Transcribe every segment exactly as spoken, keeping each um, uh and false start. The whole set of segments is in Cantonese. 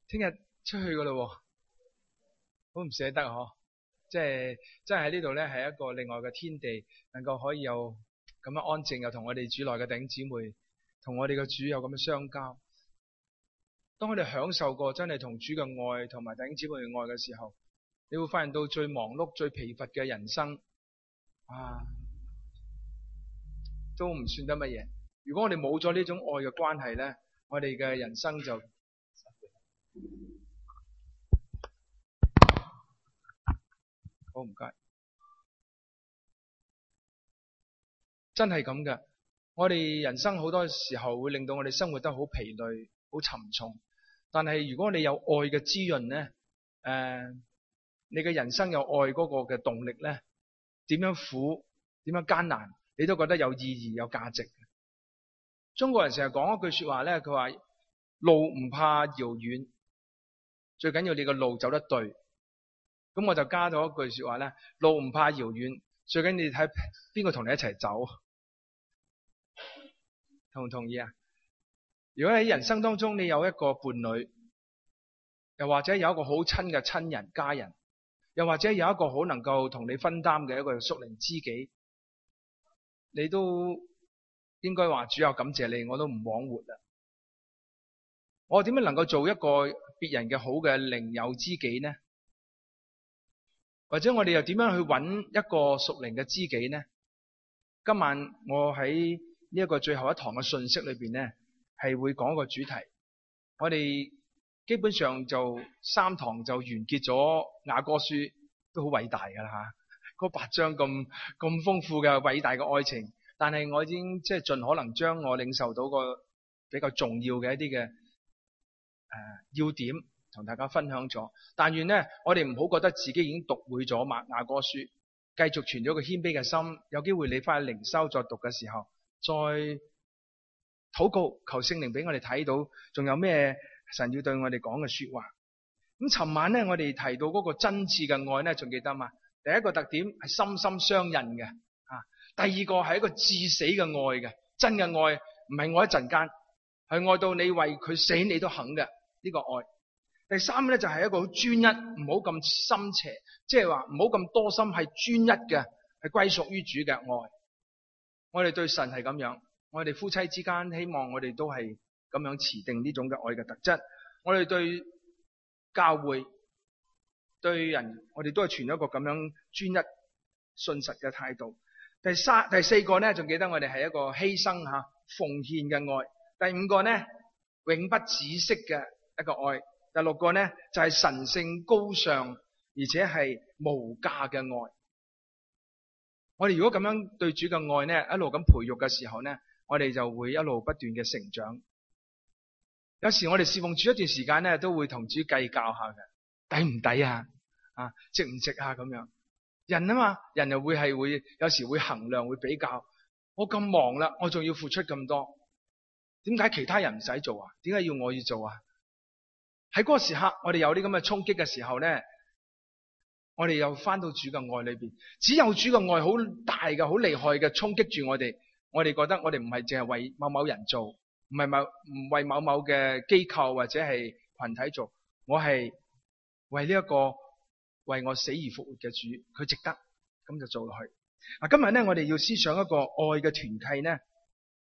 聽日出去噶咯，好唔捨得嗬。即係真係喺呢度咧，係一個另外嘅天地，能夠可以有咁樣安靜，又同我哋主內嘅弟兄姊妹，同我哋嘅主有咁樣相交。當我哋享受過真係同主嘅愛，同埋弟兄姊妹嘅愛嘅時候，你會發現到最忙碌、最疲乏嘅人生，啊，都唔算得乜嘢。如果我哋冇咗呢種愛嘅關係咧，我哋嘅人生就好唔該，真係咁㗎。我哋人生好多時候會令到我哋生活得好疲累、好沉重。但係如果你有愛嘅滋潤咧，誒、呃，你嘅人生有愛嗰個嘅動力咧，點樣苦、點樣艱難，你都覺得有意義、有價值。中國人成日講一句說話咧，佢話路唔怕遙遠，最緊要你個路走得對。咁我就加咗一句說話咧，路唔怕遙遠，最緊要你睇邊個同你一齊走。同唔同意啊？如果喺人生當中你有一個伴侶，又或者有一個好親嘅親人家人，又或者有一個好能夠同你分擔嘅一個屬靈知己，你都應該話主要感謝你，我都唔枉活啦。我點樣能夠做一個別人嘅好嘅靈友知己呢？或者我哋又點樣去揾一個屬靈嘅知己呢？今晚我喺呢一個最後一堂嘅信息裏邊呢，係會講一個主題。我哋基本上就三堂就完結咗雅歌書，都好偉大噶啦吓，嗰八章咁咁豐富嘅偉大嘅愛情。但係我已經即係盡可能將我領受到個比較重要嘅一啲嘅誒要點同大家分享咗。但願呢，我哋唔好覺得自己已經讀會咗瑪雅歌書，繼續存咗個謙卑嘅心。有機會你翻去靈修再讀嘅時候，再禱告求聖靈俾我哋睇到，仲有咩神要對我哋講嘅說話。咁尋晚呢，我哋提到嗰個真摯嘅愛呢，仲記得嘛？第一個特點係心心相印嘅，啊，第二個係一個至死嘅愛嘅，真嘅愛唔係愛一陣間，係愛到你為佢死你都肯嘅呢個愛。第三呢，就係一個好專一，唔好咁心邪，即係話唔好咁多心，係專一嘅，係歸屬於主嘅愛。我哋對神係咁樣，我哋夫妻之間希望我哋都係咁樣持定呢種嘅愛嘅特質。我哋對教會對人，我哋都係存咗一個咁樣專一信實嘅態度。第三、第四個呢，仲記得我哋係一個犧牲吓奉獻嘅愛。第五個呢，永不止息嘅一個愛。第六個呢，就係神聖高尚而且係無價嘅愛。我哋如果咁樣對主嘅愛呢，一路咁培育嘅時候呢，我哋就會一路不斷嘅成長。有時我哋侍奉主一段時間呢，都會同主計較下嘅，抵唔抵啊？啊，值唔值啊？咁樣人啊嘛，人又會係會有時會衡量，會比較。我咁忙啦，我仲要付出咁多，點解其他人唔使做啊？點解要我要做啊？喺嗰個時刻，我哋有啲咁嘅衝擊嘅時候呢，我哋又翻到主嘅愛裏邊，只有主嘅愛好大嘅、好厲害嘅衝擊住我哋。我哋覺得我哋唔係淨係為某某人做，唔係某唔為某某嘅機構或者係群體做，我係為呢一個為我死而復活嘅主，佢值得，咁就做落去。嗱，今日呢，我哋要思想一個愛嘅團契呢，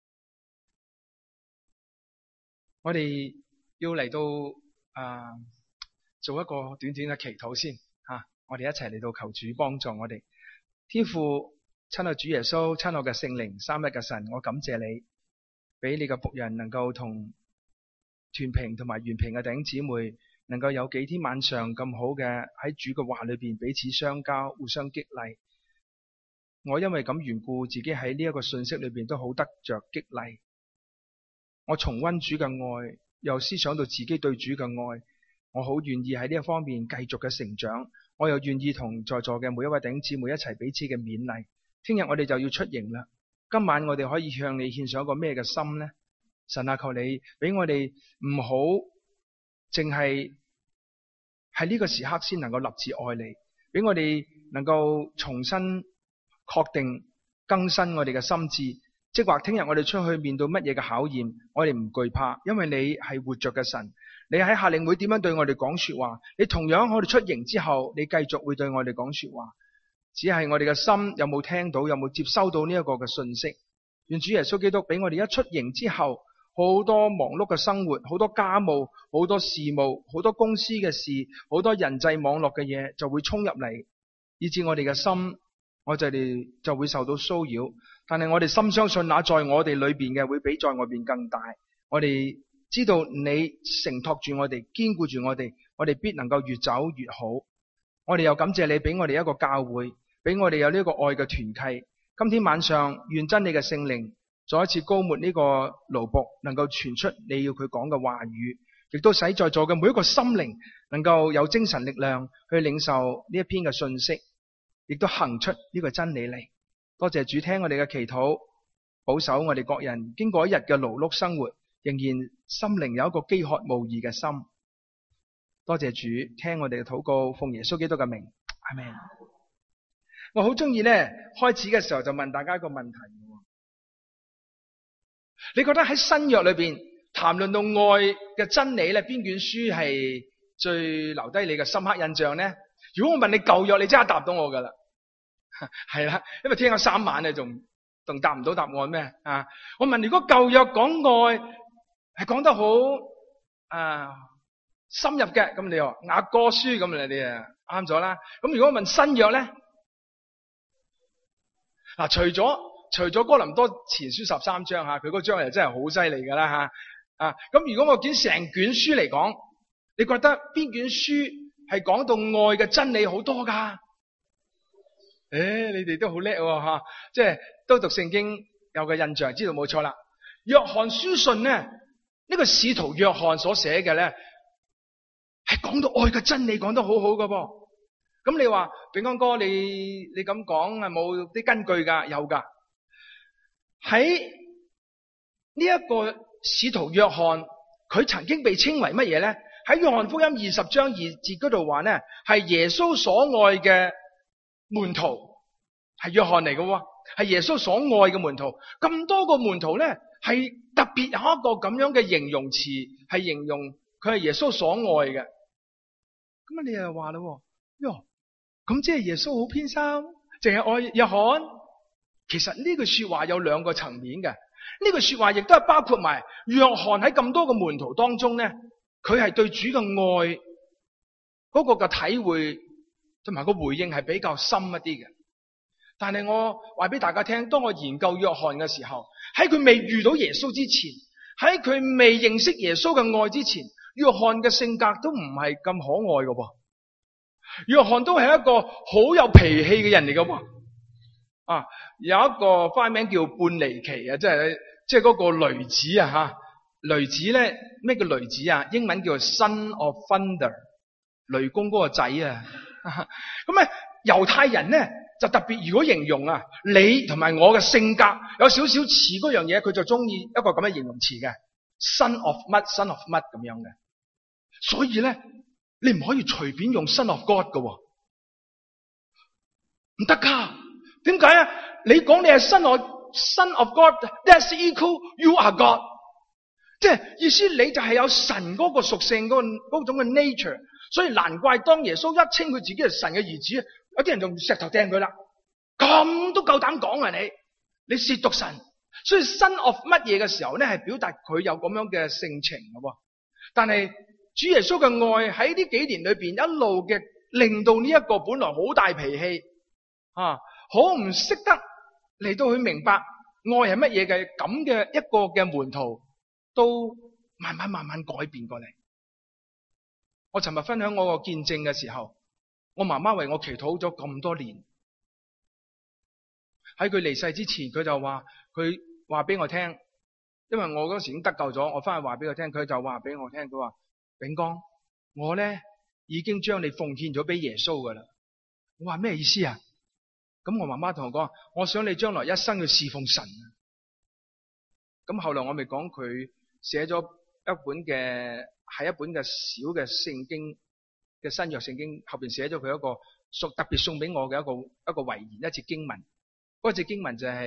我哋要嚟到。啊！做一個短短嘅祈禱先吓、啊，我哋一齊嚟到求主幫助我哋。天父，親愛主耶穌，親愛嘅聖靈，三一嘅神，我感謝你，俾你嘅僕人能夠同團平同埋原平嘅弟兄姊妹，能夠有幾天晚上咁好嘅喺主嘅話裏邊彼此相交，互相激勵。我因為咁緣故，自己喺呢一個信息裏邊都好得着激勵。我重溫主嘅愛。又思想到自己對主嘅愛，我好願意喺呢一方面繼續嘅成長。我又願意同在座嘅每一位弟兄姊妹一齊彼此嘅勉勵。聽日我哋就要出營啦。今晚我哋可以向你獻上一個咩嘅心呢？神啊，求你俾我哋唔好淨係喺呢個時刻先能夠立志愛你，俾我哋能夠重新確定更新我哋嘅心智， 即或聽日我哋出去面對乜嘢嘅考驗，我哋唔懼怕，因為你係活着嘅神。你喺夏令會點樣對我哋講說話，你同樣我哋出營之後，你繼續會對我哋講說話。只係我哋嘅心有冇聽到，有冇接收到呢一個嘅信息。願主耶穌基督俾我哋一出營之後，好多忙碌嘅生活，好多家務，好多事務，好多公司嘅事，好多人際網絡嘅嘢就會衝入嚟，以致我哋嘅心，我哋就會受到騷擾。但係我哋深相信那在我哋裏邊嘅會比在外邊更大。我哋知道你承托住我哋，堅固住我哋，我哋必能夠越走越好。我哋又感謝你俾我哋一個教會，俾我哋有呢個愛嘅團契。今天晚上願真理嘅聖靈再一次高抹呢個奴僕，能夠傳出你要佢講嘅話語，亦都使在座嘅每一個心靈能夠有精神力量去領受呢一篇嘅信息，亦都行出呢個真理嚟。多謝主聽我哋嘅祈禱，保守我哋各人經過一日嘅勞碌生活，仍然心靈有一個飢渴慕義嘅心。多謝主聽我哋嘅禱告，奉耶穌基督嘅名，阿們。我好中意咧，開始嘅時候就問大家一個問題，你覺得喺新約裏邊談論到愛嘅真理咧，邊卷書係最留低你嘅深刻印象呢？如果我問你舊約，你即刻答到我噶啦，係啦，因為聽咗三晚你仲仲答唔到答案咩？啊，我問如果舊約講愛係講得好啊深入嘅，咁你話雅歌書咁你啊啱咗啦。咁如果我問新約咧？嗱，除咗除咗哥林多前書十三章吓，佢嗰章又真係好犀利噶啦吓啊！咁如果我見成卷書嚟講，你覺得邊卷書係講到愛嘅真理好多噶？誒，你哋都好叻吓，即係都讀聖經有個印象，知道冇錯啦。約翰書信咧，呢個使徒約翰所寫嘅咧，係講到愛嘅真理，講得好好噶噃。咁你話炳光哥，你你咁講係冇啲根據噶？有噶。喺呢一個使徒約翰，佢曾經被稱為乜嘢咧？喺約翰福音二十章二節嗰度話咧，係耶穌所愛嘅門徒，係約翰嚟嘅，係耶穌所愛嘅門徒。咁多個門徒咧，係特別有一個咁樣嘅形容詞，係形容佢係耶穌所愛嘅。咁啊，你又話啦，喲。咁即係耶穌好偏心，淨係愛約翰。其實呢句說話有兩個層面嘅，呢句說話亦都係包括埋約翰喺咁多個門徒當中咧，佢係對主嘅愛嗰個嘅體會同埋個回應係比較深一啲嘅。但係我話俾大家聽，當我研究約翰嘅時候，喺佢未遇到耶穌之前，喺佢未認識耶穌嘅愛之前，約翰嘅性格都唔係咁可愛嘅噃。約翰都係一個好有脾氣嘅人嚟噶，啊，有一個花名叫半尼奇啊，即係即係嗰個雷子啊吓，雷子咧，咩叫雷子啊？英文叫做 Son of Thunder， 雷公嗰個仔啊。咁咧，猶太人咧就特別如果形容啊，你同埋我嘅性格有少少似嗰樣嘢，佢就中意一個咁嘅形容詞嘅 Son of 乜 Son of 乜咁樣嘅，所以咧。你唔可以隨便用 Son of God 噶，唔得噶。點解啊？你講你係 Son of Son of God，that's equal you are God， 即係意思你就係有神嗰個屬性，嗰嗰種嘅 nature。所以難怪當耶穌一稱佢自己係神嘅兒子，有啲人就石頭掟佢啦。咁都夠膽講啊你？你褻瀆神。所以 Son of 乜嘢嘅時候咧，係表達佢有咁樣嘅性情嘅。但係主耶穌嘅愛喺呢幾年裏邊一路嘅令到呢一個本來好大脾氣啊，好唔識得嚟到去明白愛係乜嘢嘅咁嘅一個嘅門徒，都慢慢慢慢改變過嚟。我尋日分享我個見證嘅時候，我媽媽為我祈禱咗咁多年。喺佢離世之前，佢就話佢話俾我聽，因為我嗰時已經得救咗，我翻去話俾佢聽，佢就話俾我聽，佢話。炳光，我咧已經將你奉獻咗俾耶穌噶啦。我話咩意思啊？咁我媽媽同我講，我想你將來一生去侍奉神。咁後來我咪講佢寫咗一本嘅，係一本嘅小嘅聖經嘅新約聖經，後邊寫咗佢一個送特別送俾我嘅一個一個遺言，一節經文。嗰節經文就係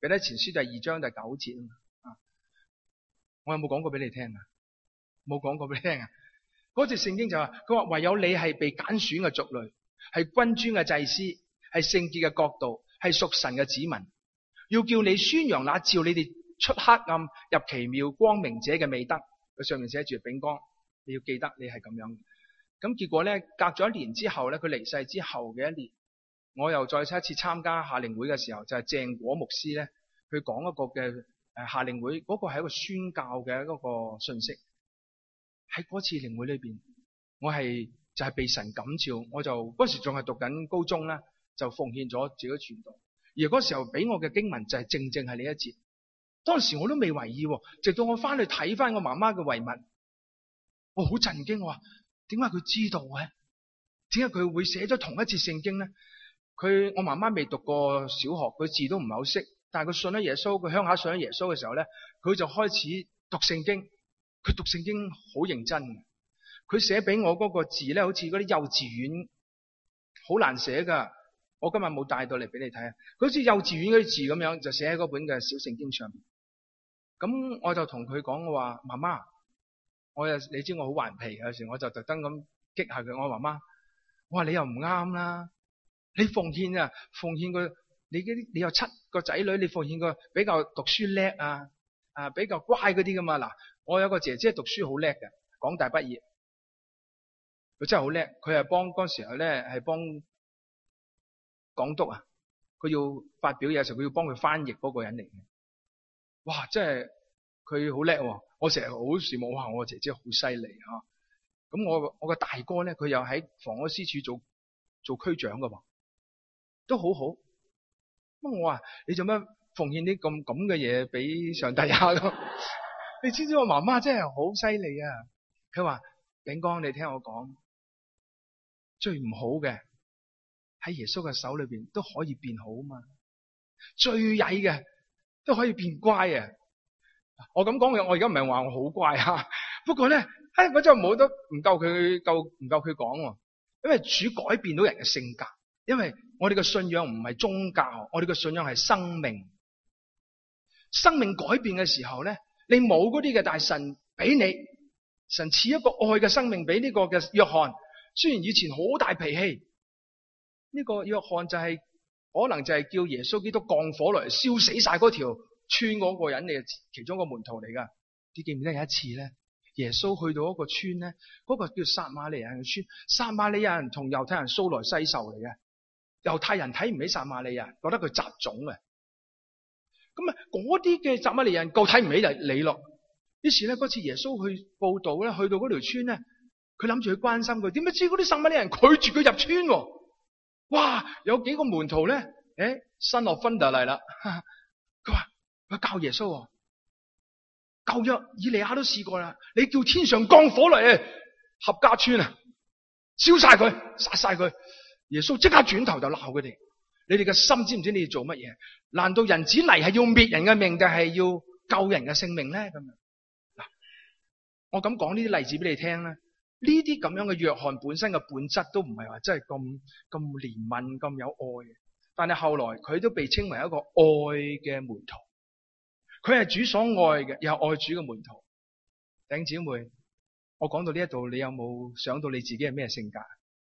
彼得前書第二章第九節啊。我有冇講過俾你聽啊？冇講過俾你聽啊？嗰節聖經就話，佢話唯有你係被揀選嘅族類，係君尊嘅祭司，係聖潔嘅國度，係屬神嘅子民，要叫你宣揚那召你哋出黑暗入奇妙光明者嘅美德。佢上面寫住炳光，你要記得你係咁樣。咁結果咧，隔咗一年之後咧，佢離世之後嘅一年，我又再一次參加夏令會嘅時候，就係、是、鄭果牧師咧，佢講一個嘅誒夏令會，嗰、那個係一個宣教嘅嗰個信息。喺嗰次靈會裏邊，我係就係、是、被神感召，我就嗰時仲係讀緊高中啦，就奉獻咗自己傳道。而嗰時候俾我嘅經文就係正正係呢一節。當時我都未為意，直到我翻去睇翻我媽媽嘅遺物，我好震驚。我話點解佢知道嘅？點解佢會寫咗同一節聖經咧？佢我媽媽未讀過小學，佢字都唔係好識，但係佢信咗耶穌，佢鄉下信咗耶穌嘅時候咧，佢就開始讀聖經。佢讀聖經好認真嘅，佢寫俾我嗰個字咧，好似嗰啲幼稚園好難寫噶。我今日冇帶到嚟俾你睇啊！佢好似幼稚園嗰啲字咁樣，就寫喺嗰本嘅小聖經上面。咁我就同佢講，我話媽媽，我又你知我好頑皮，有時我就特登咁激下佢。我話媽媽，我話你又唔啱啦，你奉獻啊，奉獻個你啲你有七個仔女，你奉獻個比較讀書叻啊啊比較乖嗰啲噶嘛。嗱，我有個姐姐讀書好叻嘅，港大畢業，佢真係好叻。佢係幫嗰時候咧係幫港督啊，佢要發表嘢嘅時候，佢要幫佢翻譯嗰個人嚟嘅。哇，真係佢好叻。我成日好羨慕，哇！我姐姐好犀利吓。咁我我個大哥咧，佢又喺房屋司署做做區長噶，都好好。咁我話你做咩奉獻啲咁咁嘅嘢俾上帝啊？你知唔知我媽媽真係好犀利啊？佢話炳光，你聽我講，最唔好嘅喺耶穌嘅手裏邊都可以變好嘛，最曳嘅都可以變乖啊！我咁講嘅，我而家唔係話我好乖啊，不過咧，唉，我就冇得唔夠佢夠唔夠佢講，因為主改變到人嘅性格，因為我哋嘅信仰唔係宗教，我哋嘅信仰係生命，生命改變嘅時候咧，你冇嗰啲嘅，但係神俾你，神賜一個愛嘅生命俾呢個嘅約翰，雖然以前好大脾氣，呢個約翰就係可能就係叫耶穌基督降火來燒死晒嗰條村嗰個人嘅其中一個門徒嚟噶。你記唔記得有一次咧，耶穌去到一個村咧，嗰個叫撒瑪利亞人嘅村，撒瑪利亞人同猶太人素來世仇嚟嘅，猶太人睇唔起撒瑪利亞人，覺得佢雜種嘅。咁啊，嗰啲嘅撒瑪利亞人夠睇唔起你咯。於是咧，嗰次耶穌去報道咧，去到嗰條村咧，佢諗住去關心佢，點不知嗰啲撒瑪利亞人拒絕佢入村。哇！有幾個門徒咧，誒，新落芬達嚟啦。佢話佢教耶穌，舊約以利亞都試過啦，你叫天上降火嚟，合家村啊，燒晒佢，殺晒佢。耶穌即刻轉頭就鬧佢哋：你哋嘅心知唔知你哋做乜嘢？難道人子嚟係要滅人嘅命，定係要救人嘅性命咧？咁樣嗱，我咁講呢啲例子俾你聽咧。呢啲咁樣嘅約翰本身嘅本質都唔係話真係咁咁憐憫咁有愛嘅，但係後來佢都被稱為一個愛嘅門徒，佢係主所愛嘅，又係愛主嘅門徒。弟兄姊妹，我講到呢一度，你有冇想到你自己係咩性格？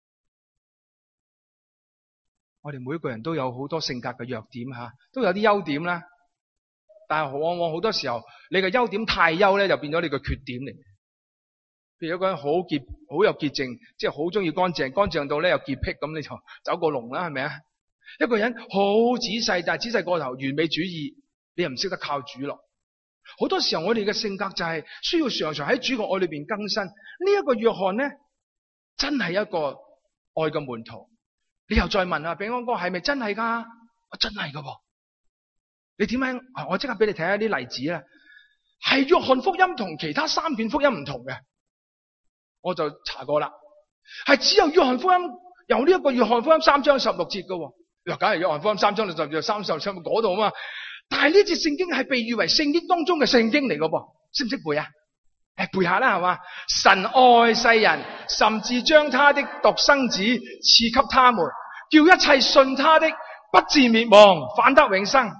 我哋每一個人都有好多性格嘅弱點吓，都有啲優點啦，但係往往好多時候你嘅優點太優咧，就變咗你嘅缺點嚟。譬如一個人好潔，好有潔淨，即係好中意乾淨，乾淨到咧有潔癖，咁你就走過龍啦，係咪啊？一個人好仔細，但係仔細過頭，完美主義，你又唔識得靠主咯。好多時候我哋嘅性格就係需要常常喺主嘅愛裏邊更新。呢一個約翰咧，真係一個愛嘅門徒。你又再問啊，炳光哥係咪真係噶？真係噶噃。你點樣？我即刻俾你睇下啲例子啦。係約翰福音同其他三卷福音唔同嘅。我就查過啦，係只有約翰福音由呢一個約翰福音三章十六節噶，又梗係約翰福音三章就就三十七嗰度啊嘛。但係呢節聖經係被譽為聖經當中嘅聖經嚟噶噃，識唔識背啊？誒，背下啦，係嘛？神愛世人，甚至將他的獨生子賜給他們，叫一切信他的不至滅亡，反得永生。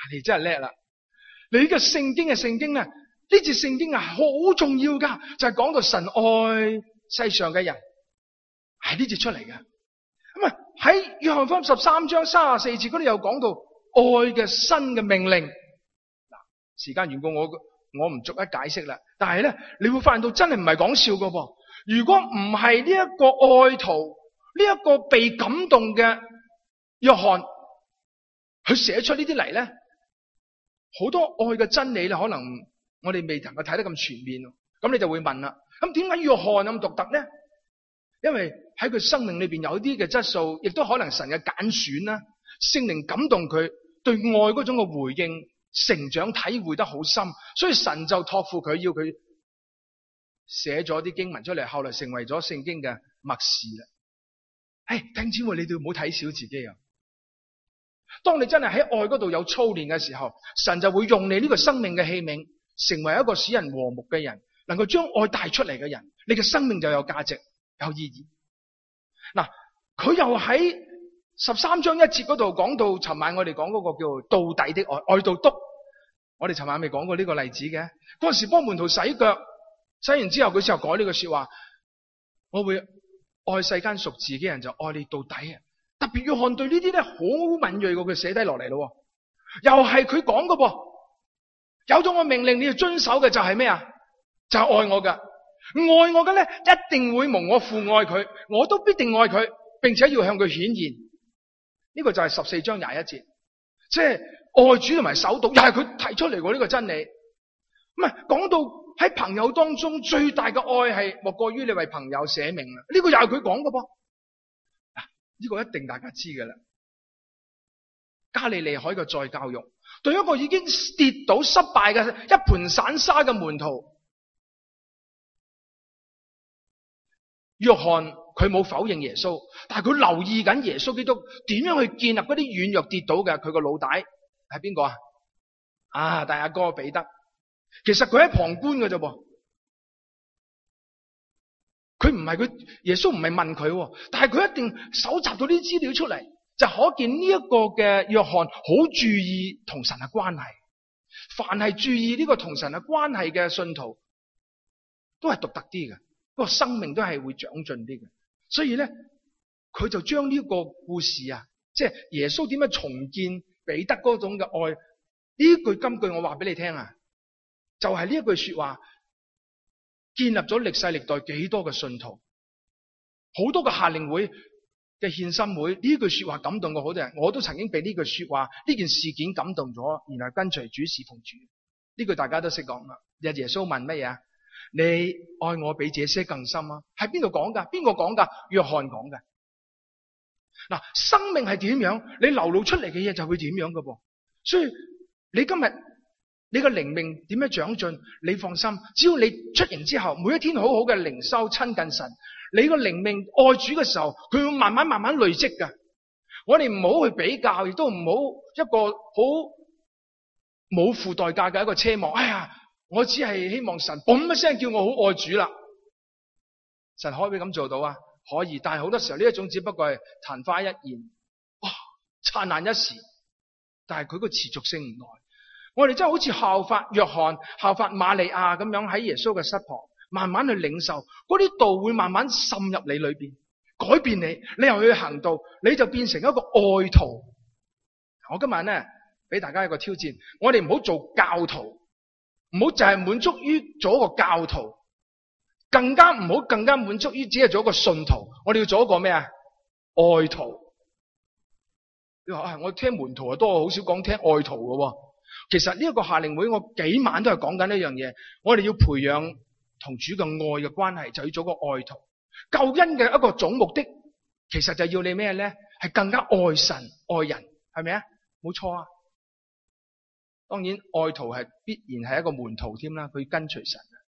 你真係叻啦！你嘅聖經嘅聖經咧，呢節聖經係好重要噶，就係講到神愛世上嘅人，係呢節出嚟嘅。咁啊喺約翰福音十三章三十四節嗰度又講到愛嘅新嘅命令。嗱，時間緣故我我唔逐一解釋啦。但係咧，你會發現到真係唔係講笑噶噃。如果唔係呢一個愛徒，呢一個被感動嘅約翰，佢寫出呢啲嚟咧，好多愛嘅真理咧，可能我哋未能夠睇得咁全面。咁你就會問啦，咁點解約翰咁獨特咧？因為喺佢生命裏邊有啲嘅質素，亦都可能神嘅揀選啦，聖靈感動佢對愛嗰種嘅回應、成長、體會得好深，所以神就託付佢，要佢寫咗啲經文出嚟，後來成為咗聖經嘅默示啦。誒，弟兄姊妹，你哋唔好睇小自己啊！當你真係喺愛嗰度有操練嘅時候，神就會用你呢個生命嘅器皿，成為一個使人和睦嘅人，能夠將愛帶出嚟嘅人，你嘅生命就有價值、有意義。嗱，佢又喺十三章一節嗰度講到，尋晚我哋講嗰個叫到底的愛，愛到篤。我哋尋晚未講過呢個例子嘅，嗰陣時幫門徒洗腳，洗完之後佢之後改呢個說話，我會愛世間屬自己人，就愛你到底啊！特別約翰對呢啲咧好敏銳過，佢寫低落嚟咯，又係佢講嘅噃。有咗我命令你要遵守嘅就係咩啊？就係愛我嘅，愛我嘅咧一定會蒙我父愛佢，我都必定愛佢，並且要向佢顯現。呢個就係十四章廿一節，即係愛主同埋守道，又係佢提出嚟過呢個真理。唔係講到喺朋友當中最大嘅愛係莫過於你為朋友捨命啦，呢個又係佢講嘅噃。呢個一定大家知嘅啦。加利利海嘅再教育，對一個已經跌倒失敗嘅一盤散沙嘅門徒，約翰佢冇否認耶穌，但係佢留意緊耶穌基督點樣去建立嗰啲軟弱跌倒嘅佢個老大係邊個啊？啊，大阿哥彼得，其實佢喺旁觀嘅啫噃。佢唔係佢耶穌唔係問佢，但係佢一定搜集到啲資料出嚟，就可見呢一個嘅約翰好注意同神嘅關係。凡係注意呢個同神嘅關係嘅信徒，都係獨特啲嘅，個生命都係會長進啲嘅。所以咧，佢就將呢個故事啊，即係耶穌點樣重建彼得嗰種嘅愛，呢句金句我話俾你聽啊，就係呢一句說話。建立咗歷世歷代幾多嘅信徒，好多嘅夏令會嘅獻心會，呢句說話感動過好多人。我都曾經被呢句說話呢件事件感動咗，然後跟隨主侍奉主。呢句大家都識講啦。日耶穌問乜嘢啊？你愛我比這些更深啊？喺邊度講噶？邊個講噶？約翰講嘅。嗱，生命係點樣，你流露出嚟嘅嘢就會點樣噶噃。所以你今日。你個靈命點樣長進？你放心，只要你出營之後，每一天好好嘅靈修親近神，你個靈命愛主嘅時候，佢會慢慢慢慢累積噶。我哋唔好去比較，亦都唔好一個好冇付代價嘅一個奢望。哎呀，我只係希望神嘣一聲叫我好愛主啦。神可唔可以咁做到啊？可以，但係好多時候呢一種只不過係曇花一現，哇，燦爛一時，但係佢個持續性唔耐。我哋真係好似效法約翰、效法瑪利亞咁樣喺耶穌嘅膝旁，慢慢去領受嗰啲道，會慢慢滲入你裏邊，改變你。你又去行道，你就變成一個愛徒。我今晚咧俾大家一個挑戰，我哋唔好做教徒，唔好就係滿足於做一個教徒，更加唔好更加滿足於只係做一個信徒。我哋要做一個咩啊？愛徒。你話啊，我聽門徒啊多，好少講聽愛徒嘅。其實呢一個夏令會，我幾晚都係講緊呢樣嘢。我哋要培養同主嘅愛嘅關係，就要做個愛徒。救恩嘅一個總目的，其實就要你咩咧？係更加愛神愛人，係咪啊？冇錯啊。當然，愛徒係必然係一個門徒添啦，佢跟隨神。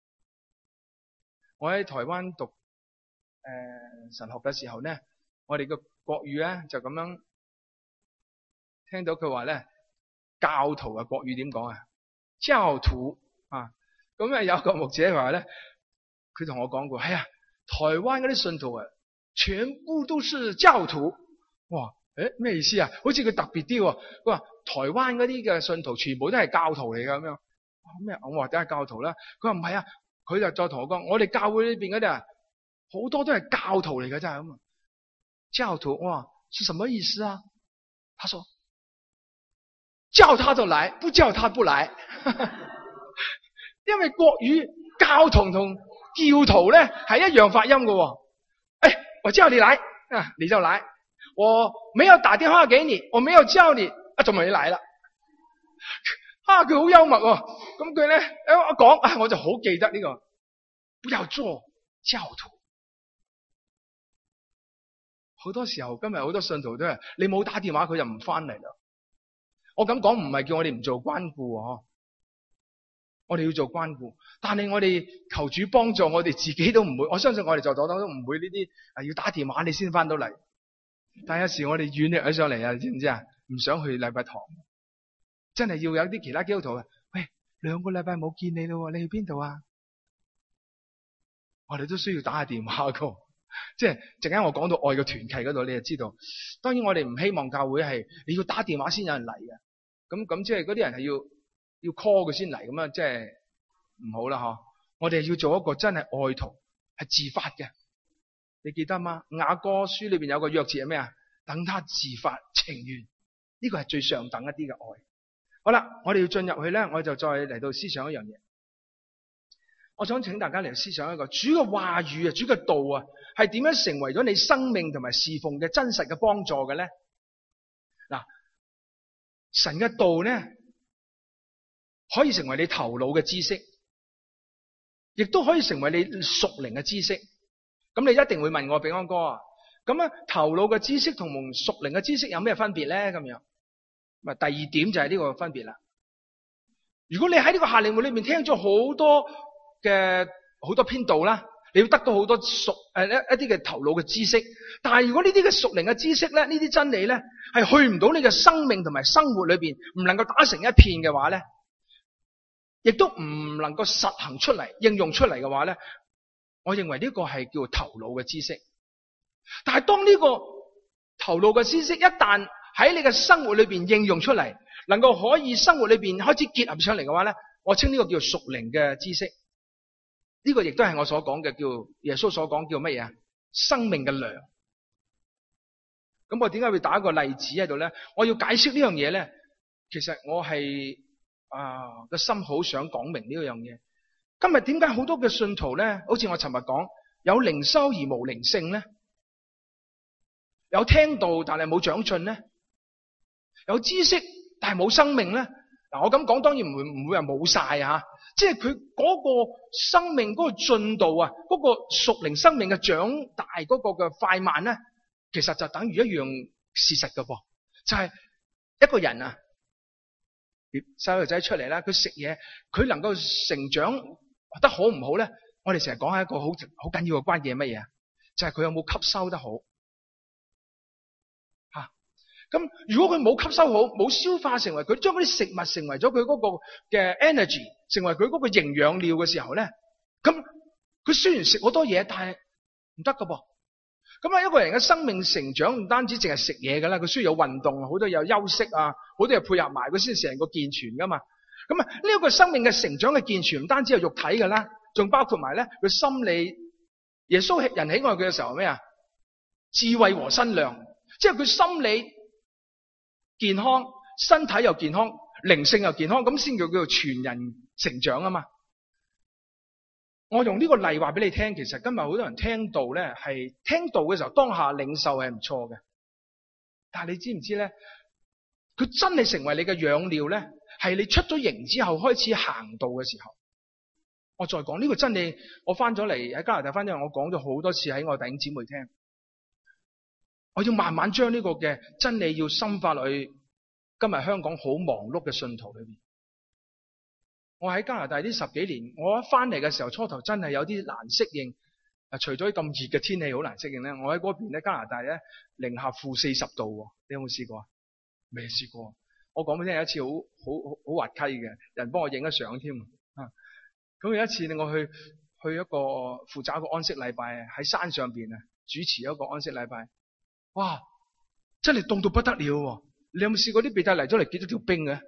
我喺台灣讀誒、呃、神學嘅時候咧，我哋嘅國語咧就咁樣聽到佢話咧。教徒嘅國語點講啊？教徒啊，咁啊有個牧者話咧，佢同我講過，係啊，台灣嗰啲信徒啊，全部都是教徒。哇， 誒，咩意思啊？好似佢特別啲喎。佢話台灣嗰啲嘅信徒全部都係教徒嚟㗎咁樣。咩？我話梗係教徒啦。佢話唔係啊，佢就再同我講，我哋教會呢邊嗰啲啊，好多都係教徒嚟㗎咋咁啊。教徒，我話是什麼意思啊？他說叫他就來，不叫他不來。因為國語教徒同教徒咧係一樣發音㗎喎。誒，我叫你來啊，你就來。我沒有打電話給你，我沒有叫你，啊，就咪嚟啦。啊，佢好幽默喎。咁佢咧，誒，我講啊，我就好記得呢個，不要做教徒。好多時候，今日好多信徒都係，你冇打電話佢就唔翻嚟啦。我咁講唔係叫我哋唔做關顧嗬，我哋要做關顧，但係我哋求主幫助我哋自己都唔會，我相信我哋在座當中唔會呢啲啊要打電話你先翻到嚟。但係有時我哋軟弱咗上嚟啊，你知唔知啊？唔想去禮拜堂，真係要有啲其他基督徒啊。喂，兩個禮拜冇見你咯，你去邊度啊？我哋都需要打下電話噶，即係陣間我講到愛嘅團契嗰度，你就知道。當然我哋唔希望教會係你要打電話先有人嚟嘅，咁咁即係嗰啲人係要要 call 佢先嚟咁啊，即係唔好啦嗬。我哋要做一個真係愛徒，係自發嘅。你記得嗎？雅歌書裏邊有個約字係咩啊？等他自發情願，呢個係最上等一啲嘅愛。好啦，我哋要進入去咧，我就再嚟到思想一樣嘢。我想請大家嚟思想一個主嘅話語啊，主嘅道啊，係點樣成為咗你生命同埋侍奉嘅真實嘅幫助嘅咧？嗱，神嘅道咧可以成為你頭腦嘅知識，亦都可以成為你屬靈嘅知識。咁你一定會問我，炳安哥啊，咁啊頭腦嘅知識同蒙屬靈嘅知識有咩分別咧？咁樣，咪第二點就係呢個分別啦。如果你喺呢個夏令會裏面聽咗好多嘅好多篇道啦，你要得到好多屬誒一一啲嘅頭腦嘅知識，但係如果呢啲嘅屬靈嘅知識咧，呢啲真理咧係去唔到你嘅生命同埋生活裏邊，唔能夠打成一片嘅話咧，亦都唔能夠實行出嚟、應用出嚟嘅話咧，我認為呢個係叫頭腦嘅知識。但係當呢個頭腦嘅知識一旦喺你嘅生活裏邊應用出嚟，能夠可以生活裏邊開始結合上嚟嘅話咧，我稱呢個叫屬靈嘅知識。呢個亦都係我所講嘅叫耶穌所講叫乜嘢啊？生命嘅糧。咁我點解會打一個例子喺度咧？我要解釋呢樣嘢咧，其實我係啊個心好想講明呢樣嘢。今日點解好多嘅信徒咧，好似我尋日講，有靈修而無靈性咧？有聽道但係冇長進咧？有知識但係冇生命咧？嗱，我咁講當然唔會唔會話冇晒啊，即係佢嗰個生命嗰個進度啊，嗰個屬靈生命嘅長大嗰個嘅快慢咧，其實就等於一樣事實噶噃，就係一個人啊，細路仔出嚟啦，佢食嘢，佢能夠成長得好唔好咧？我哋成日講係一個好好緊要嘅關鍵係乜嘢啊？就係佢有冇吸收得好。咁如果佢冇吸收好，冇消化成為佢將嗰啲食物成為咗佢嗰個嘅 energy， 成為佢嗰個營養料嘅時候咧，咁佢雖然食好多嘢，但係唔得噶噃。咁啊，一個人嘅生命成長唔單止淨係食嘢噶啦，佢需要有運動，好多有休息啊，好多嘢配合埋，佢先成個健全噶嘛。咁啊，呢一個生命嘅成長嘅健全唔單止係肉體噶啦，仲包括埋咧佢心理。耶穌人喜愛佢嘅時候咩啊？智慧和身量，即係佢心理健康，身體又健康，靈性又健康，咁先叫叫做全人成長啊嘛。我用呢個例話俾你聽，其實今日好多人聽道咧，係聽道嘅時候當下領受係唔錯嘅，但係你知唔知咧？佢真係成為你嘅養料咧，係你出咗營之後開始行道嘅時候。我再講呢個真理，我翻咗嚟喺加拿大翻咗嚟，我講咗好多次喺我弟兄姊妹聽。我要慢慢將呢個嘅真理要深化落去今日香港好忙碌嘅信徒裏邊。我喺加拿大呢十幾年，我一翻嚟嘅時候，初頭真係有啲難適應。啊，除咗咁熱嘅天氣好難適應咧，我喺嗰邊咧加拿大咧零下負四十度，你有冇試過啊？未試過。我講俾你聽，有一次好好好好滑稽嘅，人幫我影咗相添啊。咁有一次我去去一個負責一個安息禮拜喺山上邊啊，主持一個安息禮拜。哇！ 真係凍到不得了喎！你有冇試過啲鼻涕嚟咗嚟結咗條冰嘅？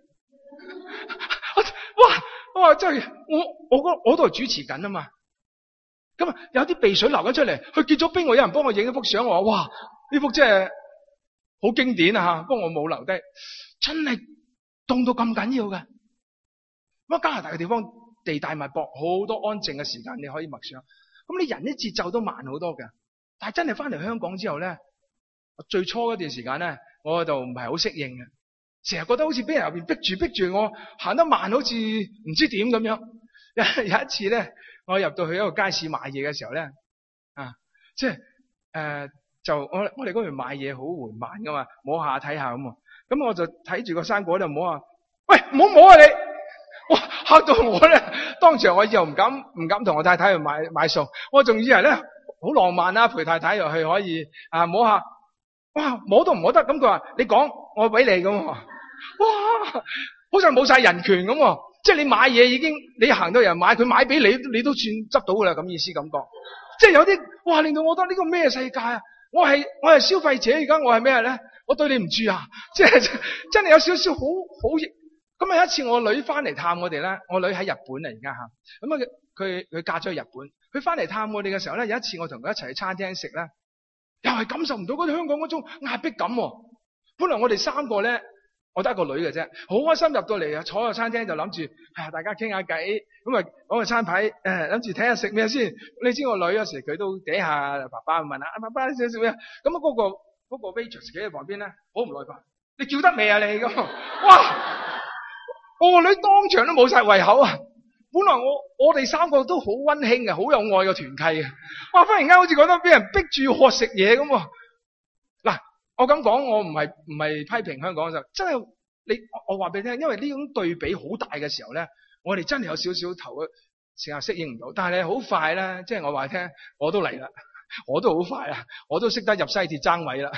哇！哇！真係我我嗰我度主持緊啊嘛。咁啊有啲鼻水流緊出嚟，佢結咗冰，我有人幫我影咗幅相，我話哇呢幅真係好經典啊吓，不過我冇留低，真係凍到咁緊要嘅。咁加拿大嘅地方地大物博，好多安靜嘅時間你可以默想。咁你人啲節奏都慢好多嘅，但係真係翻嚟香港之後咧，最初嗰段時間咧，我就唔係好適應嘅，成日覺得好似俾人入邊逼住逼住我行得慢，好似唔知點咁樣。有有一次咧，我入到去一個街市買嘢嘅時候咧，啊，即係誒、呃，就我我哋嗰邊買嘢好緩慢噶嘛，摸下睇下咁啊，咁我就睇住個生果就摸下，喂，唔好摸啊你！哇，嚇到我咧！當場我以後唔敢唔敢同我太太去買買餸，我仲以為咧好浪漫啦，陪太太入去可以啊摸下，哇，摸都唔摸得，咁佢話你講，我俾你咁，哇，好似冇晒人權咁，即係你買嘢已經你行到人買，佢買俾你，你都算執到噶啦，咁意思感覺，即係有啲哇令到我覺得呢個咩世界啊！我係我係消費者，而家我係咩咧？我對你唔住啊！即係真係有少少好好。咁啊有一次我女翻嚟探我哋咧，我女喺日本啊而家吓，咁啊佢佢嫁咗去日本，佢翻嚟探我哋嘅時候咧，有一次我同佢一齊去餐廳食咧，又係感受唔到嗰啲香港嗰種壓迫感。本來我哋三個咧，我得一個女嘅啫，好開心入到嚟啊，坐喺餐廳就諗住，係大家傾下偈，咁啊攞個餐牌，誒諗住睇下食咩先。你知我女有時佢都嗲下爸爸問下，啊爸爸你想食咩？咁啊嗰個嗰個 waitress 企喺旁邊咧，好唔耐煩，你叫得未啊你咁？哇！我個女當場都冇晒胃口啊！本來我我哋三個都好溫馨嘅，好有愛嘅團契嘅，哇！忽然間好似覺得俾人逼住學食嘢咁。嗱，我咁講，我唔係唔係批評香港就真係你，我話俾你聽，因為呢種對比好大嘅時候咧，我哋真係有少少頭成日適應唔到。但係好快咧，即係我話你聽，我都嚟啦，我都好快啊，我都識得入西鐵爭位啦，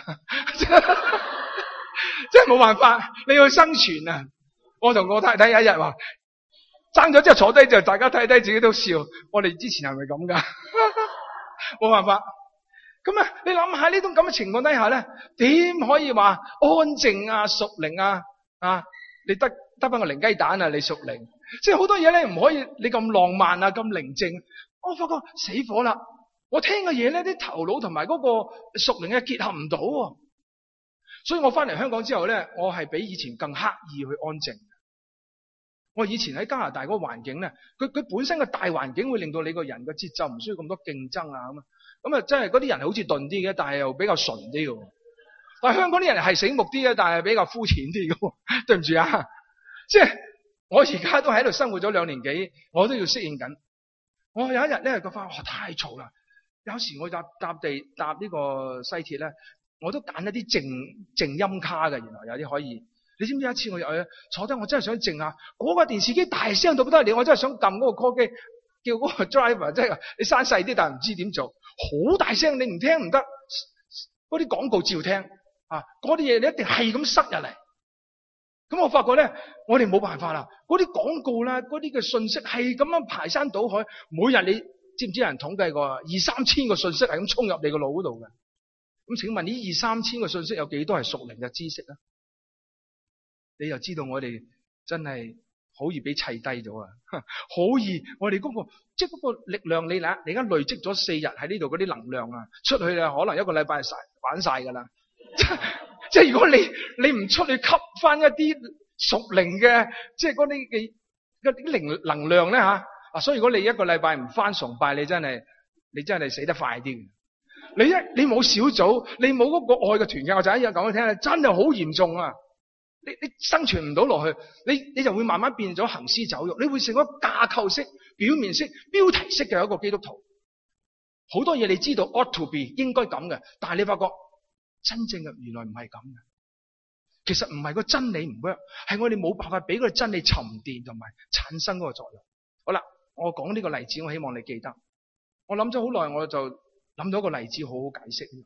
即係冇辦法，你要生存啊！我同我太太有一日話爭咗之後坐低就大家睇睇自己都笑，我哋之前係咪咁噶？冇辦法。咁啊，你諗下呢種咁嘅情況底下咧，點可以話安靜啊、屬靈啊啊？你得得翻個零雞蛋啊，你屬靈，即係好多嘢咧唔可以你咁浪漫啊、咁寧靜。我發覺死火啦！我聽嘅嘢咧，啲頭腦同埋嗰個屬靈嘅結合唔到啊。所以我翻嚟香港之後咧，我係比以前更刻意去安靜。我以前喺加拿大嗰個環境咧，佢佢本身嘅大環境會令到你個人嘅節奏唔需要咁多競爭啊咁啊，咁啊真係嗰啲人好似鈍啲嘅，但係又比較純啲嘅。但係香港啲人係醒目啲嘅，但係比較膚淺啲嘅。對唔住啊，即係我而家都喺度生活咗兩年幾，我都要適應緊。我有一日咧，覺得哇太嘈啦，有時我搭搭地搭呢個西鐵咧，我都揀一啲靜靜音卡嘅，原來有啲可以。你知唔知有一次我入去坐低，我真係想靜下，嗰個電視機大聲到不得了，我真係想撳嗰個 call 機，叫嗰個 driver， 即係你閂細啲，但係唔知點做，好大聲，你唔聽唔得，嗰啲廣告照聽啊，嗰啲嘢你一定係咁塞入嚟。咁我發覺咧，我哋冇辦法啦，嗰啲廣告啦，嗰啲嘅信息係咁樣排山倒海，每日你知唔知有人統計過二三千個信息係咁衝入你個腦嗰度嘅？咁請問呢二三千個信息有幾多係屬靈嘅知識咧？你就知道我哋真係好易俾砌低咗啊！好易，我哋嗰個即係嗰個力量，你嗱，你而家累積咗四日喺呢度嗰啲能量啊，出去啊，可能一個禮拜晒玩晒噶啦。即係如果你你唔出去吸翻一啲屬靈嘅，即係嗰啲嘅嗰啲靈能量咧吓啊！所以如果你一個禮拜唔翻崇拜，你真係你真係死得快啲。你一你冇小組，你冇嗰個愛嘅團契，我就一日講俾你聽咧，真係好嚴重啊！你你生存唔到落去，你你就會慢慢變咗行屍走肉，你會成個架構式、表面式、標題式嘅一個基督徒。好多嘢你知道 ought to be 應該咁嘅，但係你發覺真正嘅原來唔係咁嘅。其實唔係個真理唔 work， 係我哋冇辦法俾個真理沉澱同埋產生嗰個作用。好啦，我講呢個例子，我希望你記得。我諗咗好耐，我就諗到個例子好好解釋。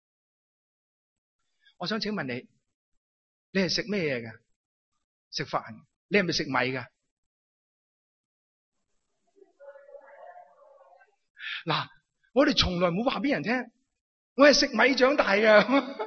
我想請問你。你係食咩嘢嘅？食飯？你係咪食米嘅？嗱，我哋從來冇話俾人聽，我係食米長大嘅。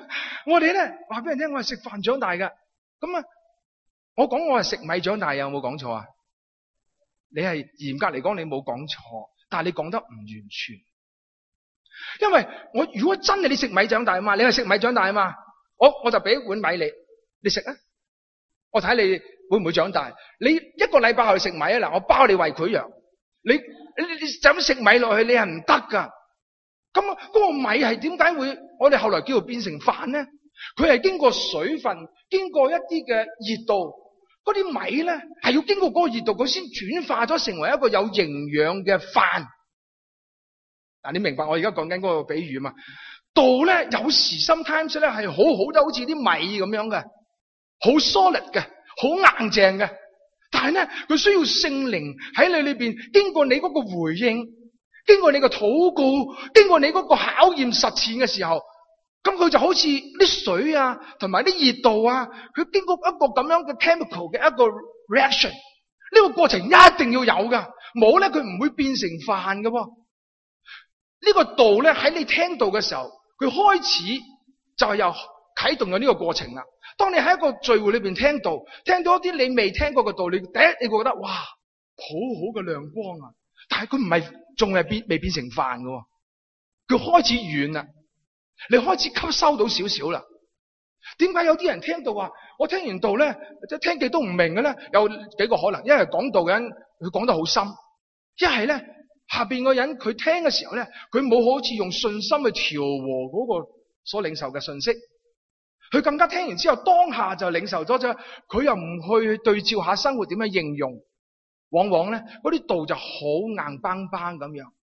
我哋咧話俾人聽，我係食飯長大㗎。咁啊，我講我係食米長大，有冇講錯啊？你係嚴格嚟講，你冇講錯，但係你講得唔完全。因為我如果真係你食米長大啊嘛，你係食米長大啊嘛，我我就俾碗米你，你食啊，我睇你會唔會長大？你一個禮拜後食米啊嗱，我包你胃潰瘍，你你你就咁食米落去，你係唔得噶。咁嗰個米係點解會我哋後來叫做變成飯咧？佢係經過水分，經過一啲嘅熱度，嗰啲米咧係要經過嗰個熱度，佢先轉化咗成為一個有營養嘅飯。嗱，你明白我而家講緊嗰個比喻嘛？道咧有時 sometimes 咧係好好得好似啲米咁樣嘅，好 solid 嘅，好硬淨嘅。但係咧佢需要聖靈喺你裏邊，經過你嗰個回應，經過你個禱告，經過你嗰個考驗實踐嘅時候，咁佢就好似啲水啊，同埋啲熱度啊，佢經過一個咁樣嘅 chemical 嘅一個 reaction， 呢個過程一定要有噶，冇咧佢唔會變成飯噶。呢個道咧喺你聽道嘅時候，佢開始就係又啟動咗呢個過程啦。當你喺一個聚會裏邊聽道，聽到一啲你未聽過嘅道理，第一你會覺得哇，好好嘅亮光啊！但係佢唔係仲係變未變成飯嘅，佢開始軟啦，你開始吸收到少少啦。點解有啲人聽道話，我聽完道咧，即係聽極都唔明嘅咧？有幾個可能，一係講道嘅人佢講得好深，一係咧。下邊個人佢聽嘅時候咧，佢冇好似用信心去調和嗰個所領受嘅信息，佢更加聽完之後當下就領受咗啫，佢又唔去對照下生活點樣應用，往往咧嗰啲道就好硬邦邦咁樣。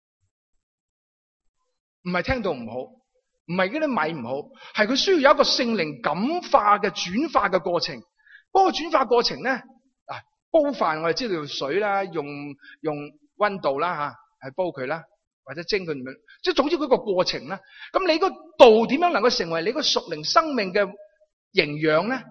唔係聽到唔好，唔係嗰啲米唔好，係佢需要有一個聖靈感化嘅轉化嘅過程。嗰個轉化過程咧，啊煲飯我哋知道用水啦，用用溫度啦吓。係煲佢啦，或者蒸佢，即係總之嗰個過程啦。咁你個道點樣能夠成為你個屬靈生命嘅營養咧？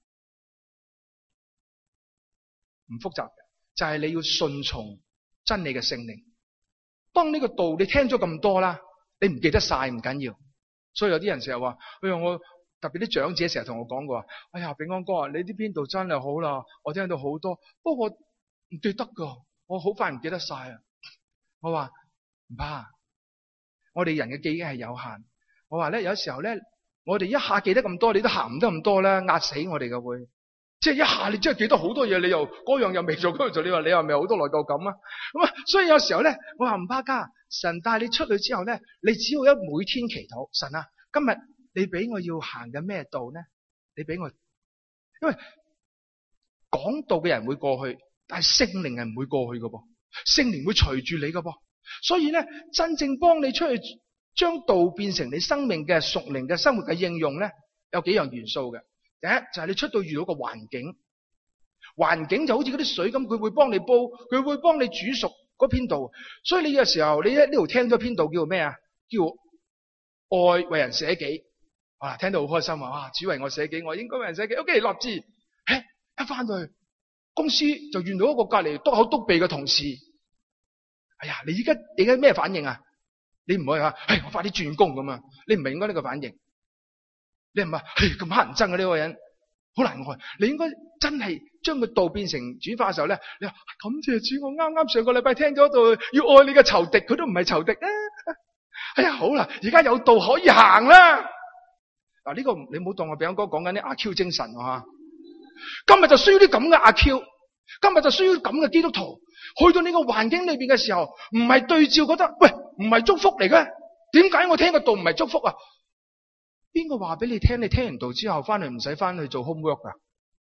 唔複雜嘅，就係你要順從真理嘅聖靈。當呢個道你聽咗咁多啦，你唔記得晒唔緊要。所以有啲人成日話，哎呀，我特別啲長者成日同我講過，哎呀，炳安哥啊，你呢邊道真係好啦，我聽到好多，不過我唔記得噶，我好快唔記得晒啊。我話唔怕，我哋人嘅記憶係有限。我話咧，有時候咧，我哋一下記得咁多，你都行唔得咁多咧，壓死我哋嘅會。即係一下你真係記得好多嘢，你又嗰樣又未做，嗰樣做，你話你話咪好多內疚感啊？咁啊，所以有時候咧，我話唔怕噶，神帶你出去之後咧，你只要一每天祈禱，神啊，今日你俾我要行嘅咩道咧？你俾我，因為講道嘅人會過去，但係聖靈係唔會過去噶噃。聖靈會隨住你噶噃，所以咧真正幫你出去將道變成你生命嘅屬靈嘅生活嘅應用咧，有幾樣元素嘅。第一就係你出到遇到個環境，環境就好似嗰啲水咁，佢會幫你煲，佢會幫你煮熟嗰篇道。所以你有時候你喺呢度聽咗篇道叫做咩啊？叫愛為人捨己。哇，聽到好開心啊！哇，主為我捨己，我應該為人捨己。OK，立志，嘿，一翻到去。公司就遇到一個隔籬督口督鼻嘅同事，哎呀，你而家你而家咩反應啊？你唔可以話，唉，我快啲轉工咁啊！你唔係應該呢個反應，你唔係，唉，咁乞人憎嘅呢個人，好難愛。你應該真係將個道變成轉化嘅時候咧，你話感謝主，我啱啱上個禮拜聽咗道要愛你嘅仇敵，佢都唔係仇敵啊！哎呀，好啦，而家有道可以行啦。嗱，呢個你唔好當我餅哥講緊啲阿 Q 精神啊！今日就需要啲咁嘅阿 Q， 今日就需要咁嘅基督徒，去到呢個環境裏邊嘅時候，唔係對照覺得，喂，唔係祝福嚟嘅，點解我聽個道唔係祝福啊？邊個話俾你聽？你聽完道之後翻去唔使翻去做 homework 噶？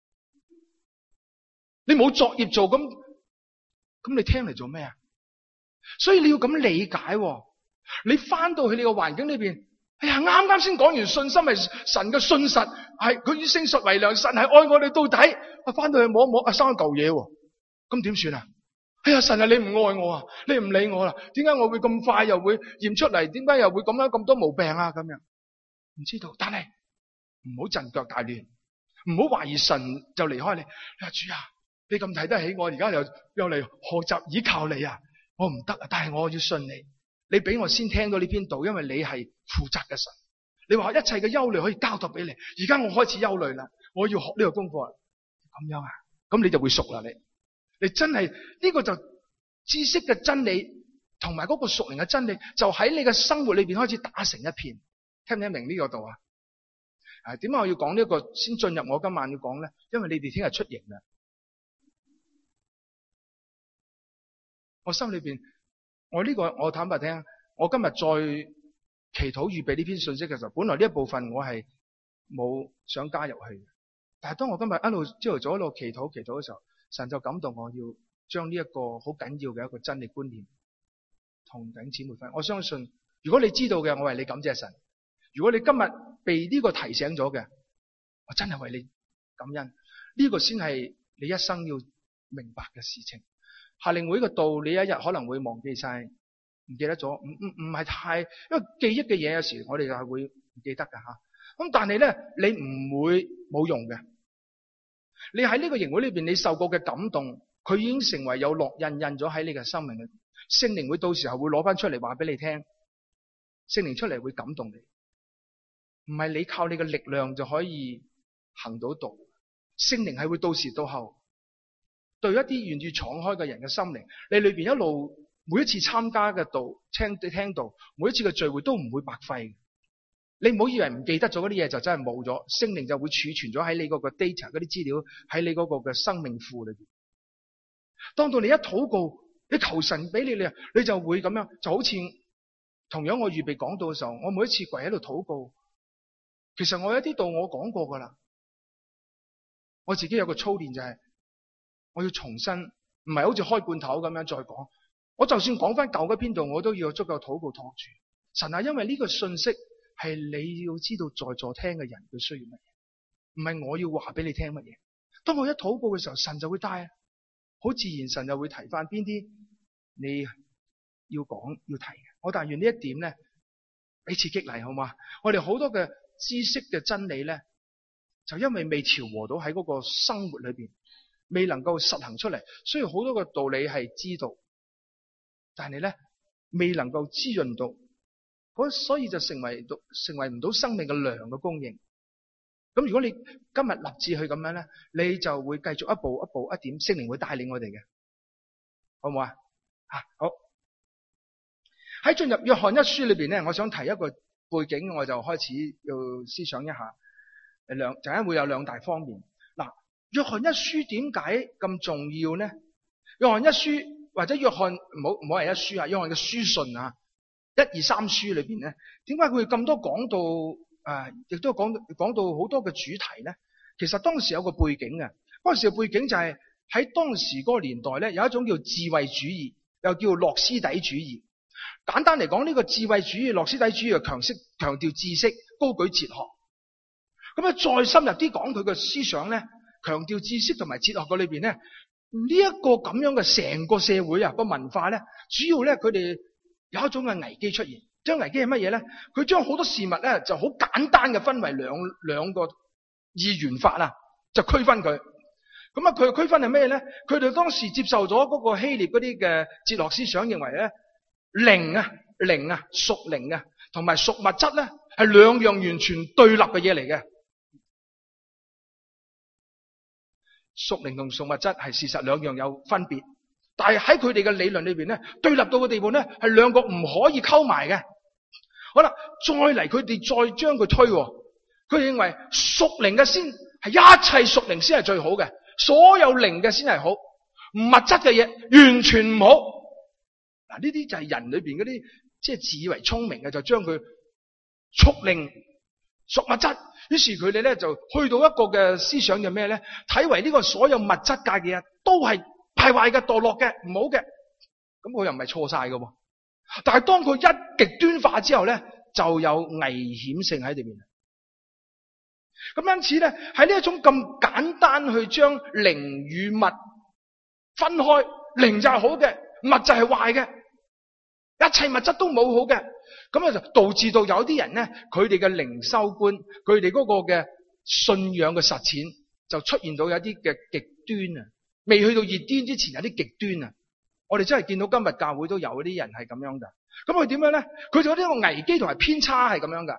你冇作業做，咁咁你聽嚟做咩啊？所以你要咁理解，你翻到去你個環境裏邊。哎呀，啱啱先講完信心係神嘅信實，係佢以聖實為糧，神係愛我哋到底。啊，翻到去摸一摸，啊，生一嚿嘢，咁點算啊？哎呀，神啊，你唔愛我啊，你唔理我啦，點解我會咁快又會驗出嚟？點解又會咁樣咁多毛病啊？咁樣唔知道，但係唔好陣腳大亂，唔好懷疑神就離開你。你話主啊，你咁睇得起我，而家又又嚟學習依靠你啊，我唔得啊，但係我要信你。你俾我先聽到呢篇道，因為你係負責嘅神， 你話一切嘅憂慮可以交託俾你，而家我開始憂慮啦，我要學呢個功課啦，咁樣啊，咁你就會熟啦，你你真係呢、這個就知識嘅真理同埋嗰個屬靈嘅真理，就喺你嘅生活裏邊開始打成一片，聽唔聽明呢個度啊？啊，點解我要講呢、這個先進入我今晚要講咧？因為你哋聽日出營啦，我心裏邊我呢、這個我坦白聽，我今日再祈禱預備呢篇信息嘅時候，本來呢一部分我係冇想加入去，但係當我今日一路朝頭早一路祈禱祈禱嘅時候，神就感動我要將呢一個好緊要嘅一個真理觀念同弟兄姊妹分享。我相信如果你知道嘅，我為你感謝神；如果你今日被呢個提醒咗嘅，我真係為你感恩。呢個先係你一生要明白嘅事情。夏令會嘅道，你一日可能會忘記晒。唔記得咗，唔唔唔係太，因為記憶嘅嘢有時我哋就係會唔記得噶吓。咁但係咧，你唔會冇用嘅。你喺呢個營會裏邊，你受過嘅感動，佢已經成為有烙印印咗喺你嘅生命裏邊。聖靈會到時候會攞翻出嚟話俾你聽，聖靈出嚟會感動你，唔係你靠你嘅力量就可以行到道。聖靈係會到時到後對一啲願意敞開嘅人嘅心靈，你裏邊一路。每一次參加嘅道，聽聽道，每一次嘅聚會都唔會白費。你唔好以為唔記得咗嗰啲嘢就真係冇咗，聖靈就會儲存咗喺你嗰個 data 嗰啲資料喺你嗰個嘅生命庫裏邊。當到你一禱告，你求神俾你，你你就會咁樣，就好似同樣我預備講道嘅時候，我每一次跪喺度禱告，其實我有一啲道我講過噶啦，我自己有個操練就係、是、我要重新，唔係好似開罐頭咁樣再講。我就算講翻舊嗰篇道，我都要有足夠禱告托住神啊！因為呢個信息係你要知道在座聽嘅人佢需要乜嘢，唔係我要話俾你聽乜嘢。當我一禱告嘅時候，神就會帶，好自然神就會提翻邊啲你要講要提嘅。我但願呢一點咧彼此激勵，好嘛？我哋好多嘅知識嘅真理咧，就因為未調和到喺嗰個生活裏邊，未能夠實行出嚟，所以好多嘅道理係知道。但係咧，未能夠滋潤到，所以就成為到成為唔到生命嘅糧嘅供應。咁如果你今日立志去咁樣咧，你就會繼續一步一步一點，聖靈會帶領我哋嘅，好唔好啊？啊，好。喺進入約翰一書裏邊咧，我想提一個背景，我就開始要思想一下。誒，兩陣間會有兩大方面。嗱，約翰一書點解咁重要呢？約翰一書。或者約翰唔好唔好係一書啊，約翰嘅書信啊，一二三書裏邊咧，點解佢會咁多講到誒，亦、呃、都講講到好多嘅主題咧？其實當時有個背景嘅，嗰陣時嘅背景就係、是、喺當時嗰個年代咧，有一種叫智慧主義，又叫諾斯底主義。簡單嚟講，呢、這個智慧主義、諾斯底主義係強式強調知識，高舉哲學。咁啊，再深入啲講佢嘅思想咧，強調知識同埋哲學嘅裏邊咧。呢、這、一個咁樣嘅成個社會啊，個文化咧，主要咧佢哋有一種嘅危機出現。將危機係乜嘢咧？佢將好多事物咧就好簡單嘅分為兩兩個二元法啦，就區分佢。咁啊，佢嘅區分係咩咧？佢哋當時接受咗嗰個希臘嗰啲嘅哲學思想，認為咧靈啊靈啊屬靈啊同埋屬物質咧係兩樣完全對立嘅嘢嚟嘅。屬靈同屬物質係事實兩樣有分別，但係喺佢哋嘅理論裏邊咧，對立到嘅地步咧係兩個唔可以溝埋嘅。好啦，再嚟佢哋再將佢推，佢認為屬靈嘅先係一切屬靈先係最好嘅，所有靈嘅先係好，物質嘅嘢完全唔好。嗱，呢啲就係人裏邊嗰啲即係自以為聰明嘅，就將佢屬靈屬物質。於是佢哋咧就去到一個嘅思想就咩咧？睇為呢個所有物質界嘅嘢都係敗壞嘅、墮落嘅、唔好嘅。咁佢又唔係錯晒嘅，但係當佢一極端化之後咧，就有危險性喺裏邊。咁因此咧，喺呢一種咁簡單去將靈與物分開，靈就係好嘅，物就係壞嘅，一切物質都冇好嘅。咁啊，就導致到有啲人咧，佢哋嘅靈修觀，佢哋嗰個嘅信仰嘅實踐，就出現到有啲嘅極端啊！未去到熱端之前，有啲極端啊！我哋真係見到今日教會都有啲人係咁樣噶。咁佢點樣咧？佢就有呢個危機同埋偏差係咁樣噶。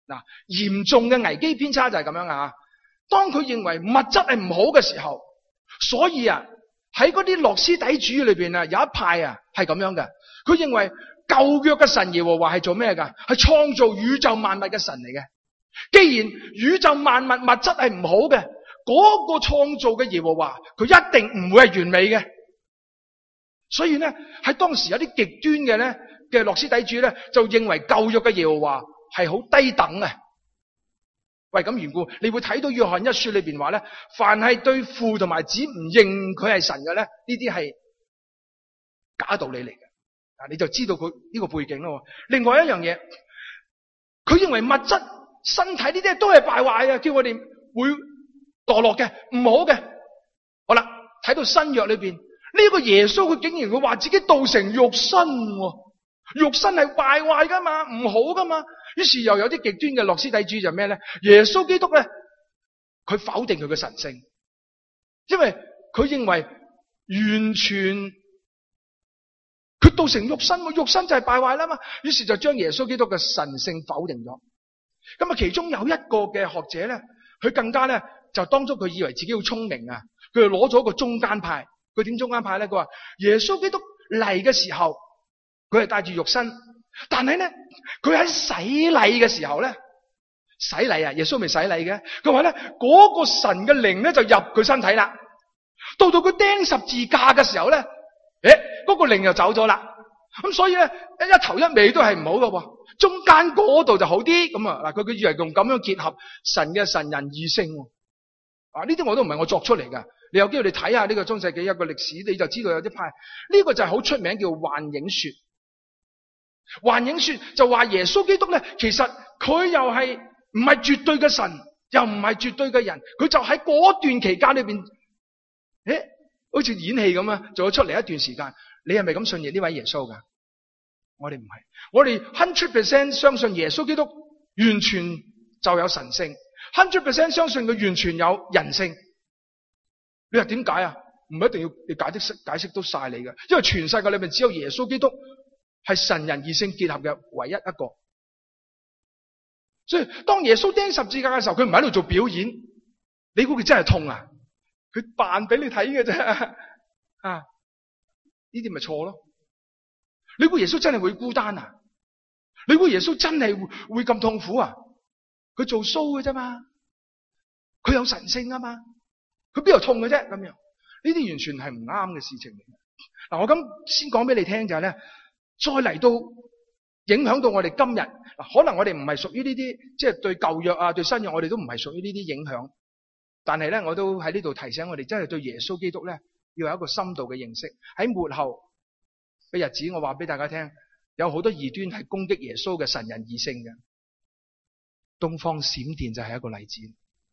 嗱，嚴重嘅危機偏差就係咁樣啊！當佢認為物質係唔好嘅時候，所以啊喺嗰啲諾斯底主義裏邊啊，有一派啊係咁樣嘅，佢認為舊約嘅神耶和華係做咩噶？係創造宇宙萬物嘅神嚟嘅。既然宇宙萬物物質係唔好嘅，嗰個創造嘅耶和華，佢一定唔會係完美嘅。所以咧喺當時有啲極端嘅咧嘅諾斯底主義咧，就認為舊約嘅耶和華係好低等嘅。為咁緣故，你會睇到約翰一書裏邊話咧，凡係對父同埋子唔認佢係神嘅咧，呢啲係假道理嚟嘅。啊，你就知道佢呢個背景咯。另外一樣嘢，佢認為物質、身體呢啲都係敗壞嘅，叫我哋會墮落嘅，唔好嘅。好啦，睇到新約裏邊呢個耶穌，佢竟然佢話自己道成肉身，肉身係敗壞噶嘛，唔好噶嘛。於是又有啲極端嘅諾斯底主義就咩咧？耶穌基督咧，佢否定佢嘅神性，因為佢認為完全佢道成肉身，肉身就係敗壞啦嘛。於是就將耶穌基督嘅神性否定咗。咁啊，其中有一個嘅學者咧，佢更加咧就當初佢以為自己好聰明啊，佢就攞咗一個中間派。佢點中間派咧？佢話耶穌基督嚟嘅時候，佢係帶住肉身，但係咧佢喺洗禮嘅時候咧，洗禮啊，耶穌未洗禮嘅。佢話咧嗰個神嘅靈咧就入佢身體啦。到到佢釘十字架嘅時候咧，誒，嗰個靈又走咗啦。咁所以咧一頭一尾都係唔好嘅，中間嗰度就好啲。咁啊嗱，佢佢以為用咁樣結合神嘅神人二性。啊，呢啲我都唔係我作出嚟噶。你有機會你睇下呢個中世紀一個歷史，你就知道有啲派呢個就係好出名叫幻影說。幻影說就話耶穌基督咧，其實佢又係唔係絕對嘅神，又唔係絕對嘅人，佢就喺嗰段期間裏邊，誒，好似演戲咁啊，做咗出嚟一段時間。你係咪咁信呢位耶穌噶？我哋唔係，我哋 hundred percent 相信耶穌基督完全就有神性 hundred percent 相信佢完全有人性。你話點解啊？唔一定要你解釋解釋到晒你嘅，因為全世界裏面只有耶穌基督係神人二性結合嘅唯一一個。所以當耶穌釘十字架嘅時候，佢唔喺度做表演，你估佢真係痛啊？佢扮俾你睇嘅啫，啊，呢啲咪錯咯？你估耶穌真係會孤單啊？你估耶穌真係會會咁痛苦啊？佢做 show 嘅啫嘛，佢有神性啊嘛。佢邊度痛嘅啫？咁樣呢啲完全係唔啱嘅事情嚟。嗱，我咁先講俾你聽就係咧，再嚟到影響到我哋今日嗱，可能我哋唔係屬於呢啲，即係對舊約啊、對新約，我哋都唔係屬於呢啲影響。但係咧，我都喺呢度提醒我哋，真係對耶穌基督咧要有一個深度嘅認識。喺末後嘅日子，我話俾大家聽，有好多異端係攻擊耶穌嘅神人二性嘅。東方閃電就係一個例子。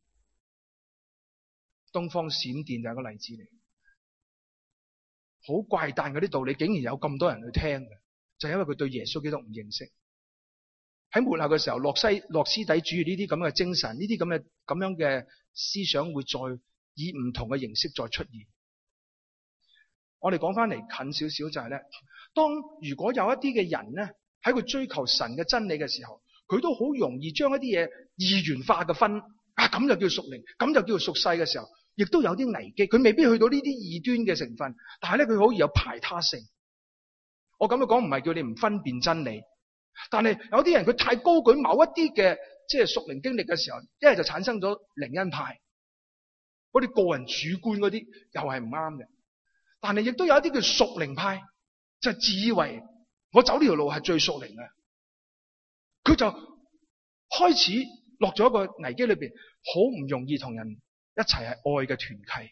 東方閃電就係個例子嚟，好怪誕嗰啲道理竟然有咁多人去聽嘅，就係因為佢對耶穌基督唔認識。喺末後嘅時候，諾西諾斯底主義呢啲咁嘅精神，呢啲咁嘅咁樣嘅思想會再以唔同嘅形式再出現。我哋講翻嚟近少少就係咧，當如果有一啲嘅人咧喺佢追求神嘅真理嘅時候，佢都好容易將一啲嘢二元化嘅分啊，咁就叫屬靈，咁就叫做屬世嘅時候，亦都有啲危機。佢未必去到呢啲異端嘅成分，但係咧佢好易有排他性。我咁樣講唔係叫你唔分辨真理，但係有啲人佢太高舉某一啲嘅即係屬靈經歷嘅時候，一係就產生咗靈恩派，嗰啲個人主觀嗰啲又係唔啱嘅。但係亦都有一啲叫屬靈派，就係自以為我走呢條路係最屬靈嘅，佢就開始落咗一個危機裏邊，好唔容易同人一齊係愛嘅團契。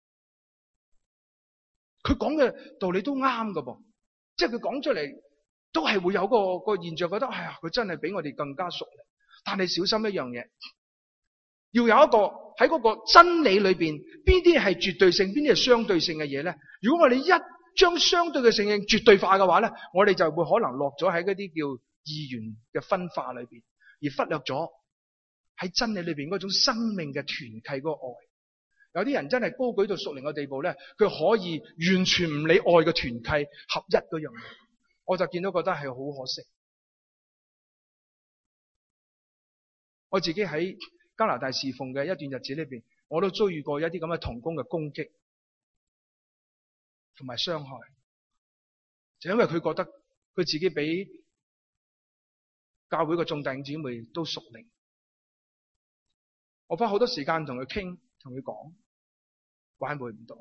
佢講嘅道理都啱噶噃，即係佢講出嚟都係會有個個現象，覺得哎呀，佢真係比我哋更加屬靈。但係小心一樣嘢，要有一個喺嗰個真理裏邊，邊啲係絕對性，邊啲係相對性嘅嘢咧？如果我哋一將相對嘅性絕對化嘅話咧，我哋就會可能落咗喺嗰啲叫二元嘅分化裏邊，而忽略咗喺真理裏邊嗰種生命嘅團契嗰個愛。有啲人真係高舉到屬靈嘅地步咧，佢可以完全唔理愛嘅團契合一嗰樣嘢，我就見到覺得係好可惜。 我自己喺加拿大侍奉嘅一段日子裏邊，我都遭遇過一啲咁嘅同工嘅攻擊同埋傷害，就因為佢覺得佢自己比教會嘅眾弟兄姊妹都屬靈。我花好多時間同佢傾，同佢講，挽回唔到，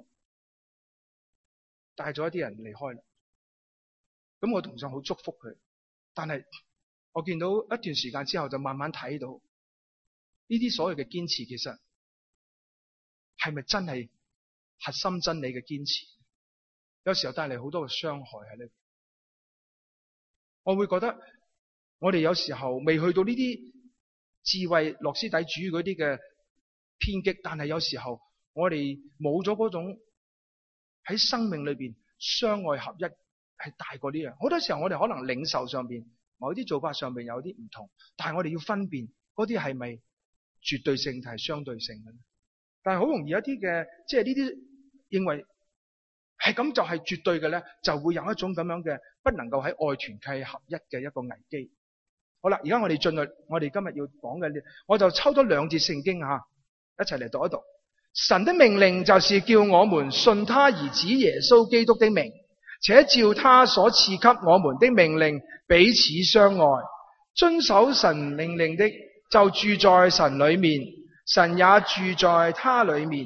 帶咗一啲人離開啦。咁我同上好祝福佢，但係我見到一段時間之後，就慢慢睇到呢啲所謂嘅堅持，其實係咪真係核心真理嘅堅持？有時候帶嚟好多嘅傷害喺呢度。我會覺得我哋有時候未去到呢啲智慧諾斯底主義嗰啲嘅偏激，但係有時候我哋冇咗嗰種喺生命裏邊相愛合一係大過呢樣。好多時候我哋可能領受上邊某啲做法上邊有啲唔同，但係我哋要分辨嗰啲係咪絕對性定係相對性嘅。但係好容易一啲嘅即係呢啲認為係咁就係絕對嘅咧，就會有一種咁樣嘅不能夠喺愛團契合一嘅一個危機。好啦，而家我哋進入我哋今日要講嘅，我就抽咗兩節聖經吓，一齊嚟讀一讀。神的命令就是叫我們信他兒子耶穌基督的名，且照他所賜給我們的命令彼此相愛。遵守神命令的就住在神裏面，神也住在他裏面。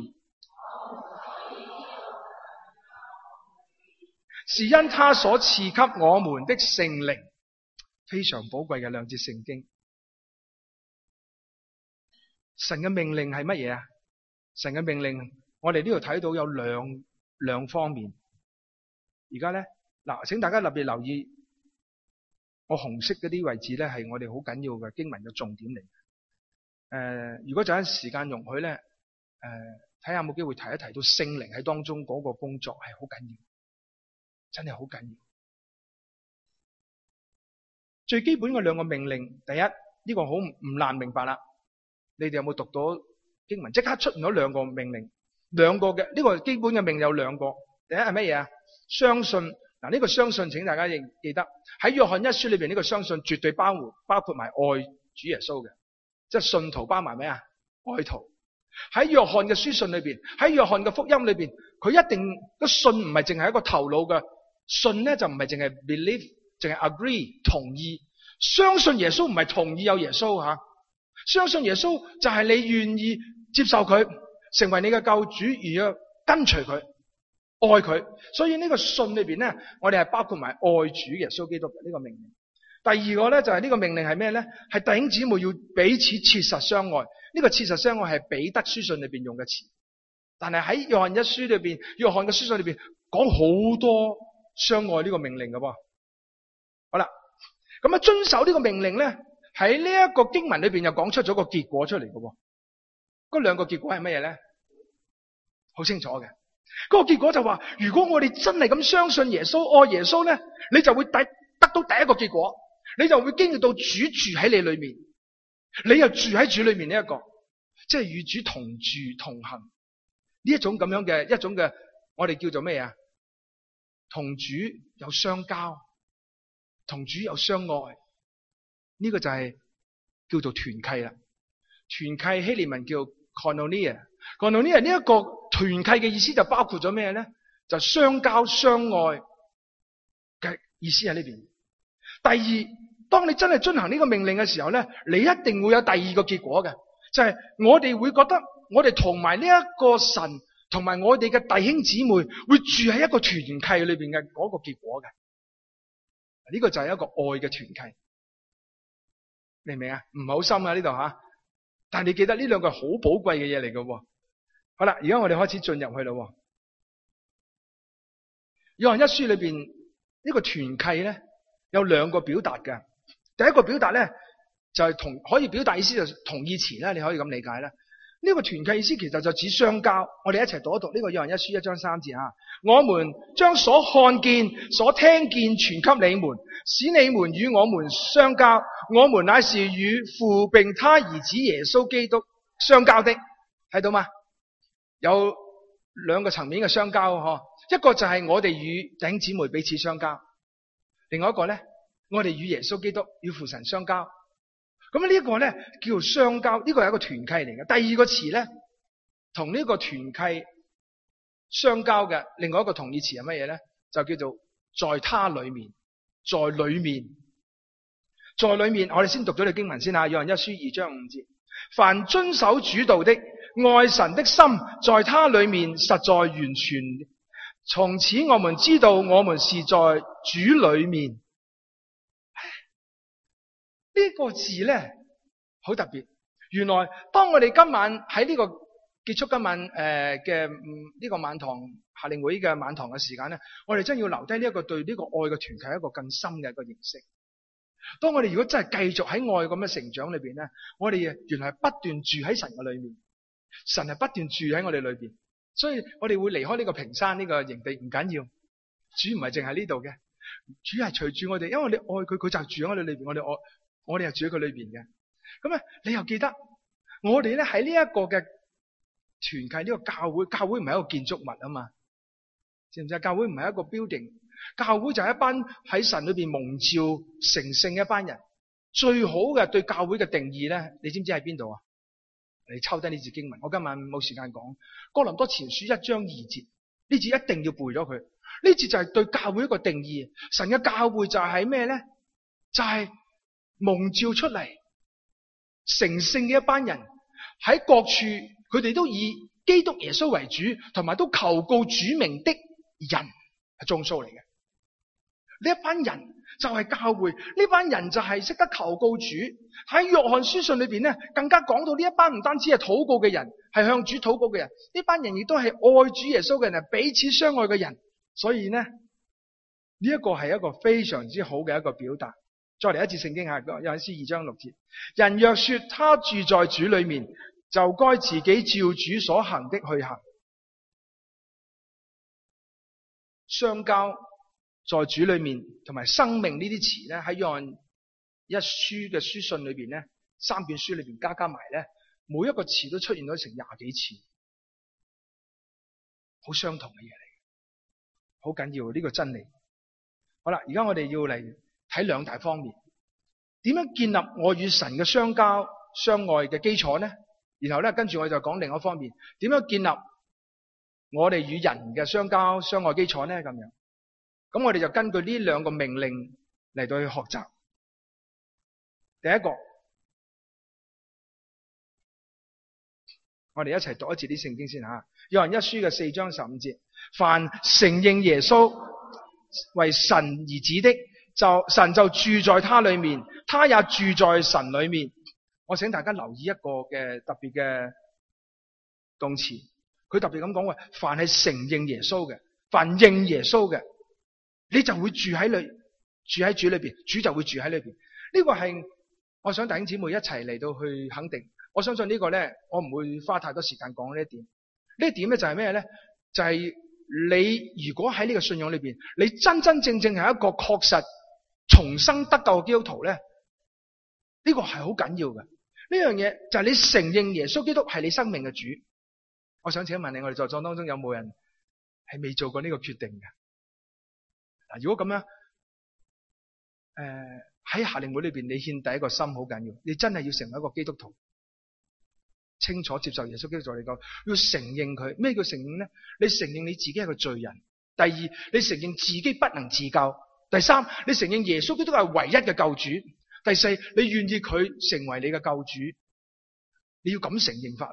是因他所賜給我們的聖靈。非常寶貴嘅兩節聖經。神嘅命令係乜嘢啊？神嘅命令，我哋呢度睇到有兩兩方面。而家咧，嗱，請大家特別留意，我紅色嗰啲位置咧係我哋好緊要嘅經文嘅重點嚟。誒、呃，如果就喺時間容許咧，誒、呃，睇下有冇機會提一提到聖靈喺當中嗰個工作係好緊要，真係好緊要。最基本嘅兩個命令，第一呢、這個好唔難明白啦。你哋有冇讀到經文？即刻出現咗兩個命令，兩個嘅呢、這個基本嘅命令有兩個。第一係乜嘢啊？相信嗱，呢、這個相信，請大家認記得喺約翰一書裏邊，呢、這個相信絕對包括包括埋愛主耶穌嘅，即係信徒包埋咩啊？愛徒。喺約翰嘅書信裏邊，喺約翰嘅福音裏邊，佢一定個信唔係淨係一個頭腦嘅信咧，就唔係淨係 believe。淨係 agree 同意，相信耶穌唔係同意有耶穌吓，相信耶穌就係你願意接受佢，成為你嘅救主，而要跟隨佢，愛佢。所以呢個信裏邊咧，我哋係包括埋愛主耶穌基督嘅呢個命令。第二個咧就係呢個命令係咩咧？係弟兄姊妹要彼此切實相愛。呢個切實相愛係彼得書信裏邊用嘅詞，但係喺約翰一書裏邊，約翰嘅書信裏邊講好多相愛呢個命令嘅噃。好啦，咁啊遵守呢個命令咧，喺呢一個經文裏邊又講出咗個結果出嚟嘅。嗰兩個結果係乜嘢咧？好清楚嘅。嗰個結果就話，如果我哋真係咁相信耶穌、愛耶穌咧，你就會得得到第一個結果，你就會經歷到主住喺你裏面，你又住喺主裏面呢一個，即係與主同住同行呢一種咁樣嘅一種嘅，我哋叫做咩啊？同主有相交。同主有相愛，呢、這個就係叫做團契啦。團契希臘文叫 koinonia，koinonia 呢一個團契嘅意思就包括咗咩咧？就相交相愛嘅意思喺呢邊。第二，當你真係遵行呢個命令嘅時候咧，你一定會有第二個結果嘅，就係、是、我哋會覺得我哋同埋呢一個神，同埋我哋嘅弟兄姊妹會住喺一個團契裏邊嘅嗰個結果嘅。呢個就係一個愛嘅團契，明唔明啊？唔係好深啊呢度吓，但係你記得呢兩個係好寶貴嘅嘢嚟嘅。好啦，而家我哋開始進入去咯。約翰一書裏邊呢個團契咧有兩個表達嘅。第一個表達咧就係同可以表達意思就同義詞啦，你可以咁理解啦。呢個團契意思其實就指相交。我哋一齊讀一讀呢個約翰一書一章三節啊。我們將所看見、所聽見傳給你們，使你們與我們相交。我們乃是與父並他兒子耶穌基督相交的。睇到嗎？有兩個層面嘅相交嗬，一個就係我哋與弟兄姊妹彼此相交，另外一個咧，我哋與耶穌基督與父神相交。 咁呢個咧叫做相交，呢個係一個團契嚟嘅。第二個詞咧，同呢個團契相交嘅另外一個同義詞係乜嘢咧？就叫做在他裏面，在裏面，在裏面。我哋先讀咗呢經文先吓，約翰一書二章五節。凡遵守主道的，愛神的心，在他裏面實在完全。從此我們知道我們是在主裏面。呢、這個字咧好特別。原來當我哋今晚喺呢個結束今晚誒嘅呢個晚堂夏令會嘅晚堂嘅時間咧，我哋真要留低呢一個對呢個愛嘅團契一個更深嘅一個認識。當我哋如果真係繼續喺愛咁嘅成長裏邊咧，我哋原來係不斷住喺神嘅裏面，神係不斷住喺我哋裏邊。所以我哋會離開呢個平山呢個營地唔緊要，主唔係淨係呢度嘅，主係隨住我哋，因為我哋愛佢，佢就住喺我哋裏邊，我哋愛我哋係住喺佢裏邊嘅。咁啊，你又記得我哋咧喺呢一個嘅團契，呢個教會，教會唔係一個建築物啊嘛，知唔知啊？教會唔係一個 building， 教會就係一班喺神裏邊蒙召成聖嘅一班人。最好嘅對教會嘅定義咧，你知唔知喺邊度啊？你抽低呢節經文，我今晚冇時間講。哥林多前書一章二節，呢節一定要背咗佢。呢節就係對教會一個定義。神嘅教會就係咩咧？就係、是、蒙召出嚟成聖嘅一班人，喺各處佢哋都以基督耶穌為主，同埋都求告主名的人係眾數嚟嘅。呢一班人就係教會，呢班人就係識得求告主。喺約翰書信裏邊咧，更加講到呢一班唔單止係禱告嘅人，係向主禱告嘅人，呢班人亦都係愛主耶穌嘅人，係彼此相愛嘅人。所以呢，呢、這、一個係一個非常之好嘅一個表達。再嚟一次聖經下，約翰書二章六節：人若說他住在主裏面，就該自己照主所行的去行。相交在主裏面同埋生命呢啲詞咧，喺約翰一書嘅書信裏邊咧，三卷書裏邊加加埋咧，每一個詞都出現咗成廿幾次，好相同嘅嘢嚟，好緊要呢個真理。好啦，而家我哋要嚟睇兩大方面，點樣建立我與神嘅相交相愛嘅基礎呢？然後咧，跟住我就講另一方面，點樣建立我哋與人嘅相交相愛基礎呢？咁樣。咁我哋就根據呢兩個命令嚟到去學習。第一個，我哋一齊讀一次啲聖經先吓。約翰一書嘅四章十五節：凡承認耶穌為神兒子的，就神就住在他裏面，他也住在神裏面。我請大家留意一個嘅特別嘅動詞，佢特別咁講話：凡係承認耶穌嘅，凡認耶穌嘅，你就會住喺裏，住喺主裏邊，主就會住喺裏邊。呢個係我想弟兄姊妹一齊嚟到去肯定。我相信呢個咧，我唔會花太多時間講呢一點。呢一點咧就係咩咧？就係、是、你如果喺呢個信仰裏邊，你真真正正係一個確實重生得救嘅基督徒咧，呢、這個係好緊要嘅。呢樣嘢就係你承認耶穌基督係你生命嘅主。我想請問你，我哋在座當中有冇人係未做過呢個決定嘅？嗱，如果咁樣，誒、呃、喺夏令會裏邊，你獻第一個心好緊要，你真係要成為一個基督徒，清楚接受耶穌基督做你個，要承認佢。咩叫承認咧？你承認你自己係個罪人。第二，你承認自己不能自救。第三，你承認耶穌基督係唯一嘅救主。第四，你願意佢成為你嘅救主，你要咁承認法。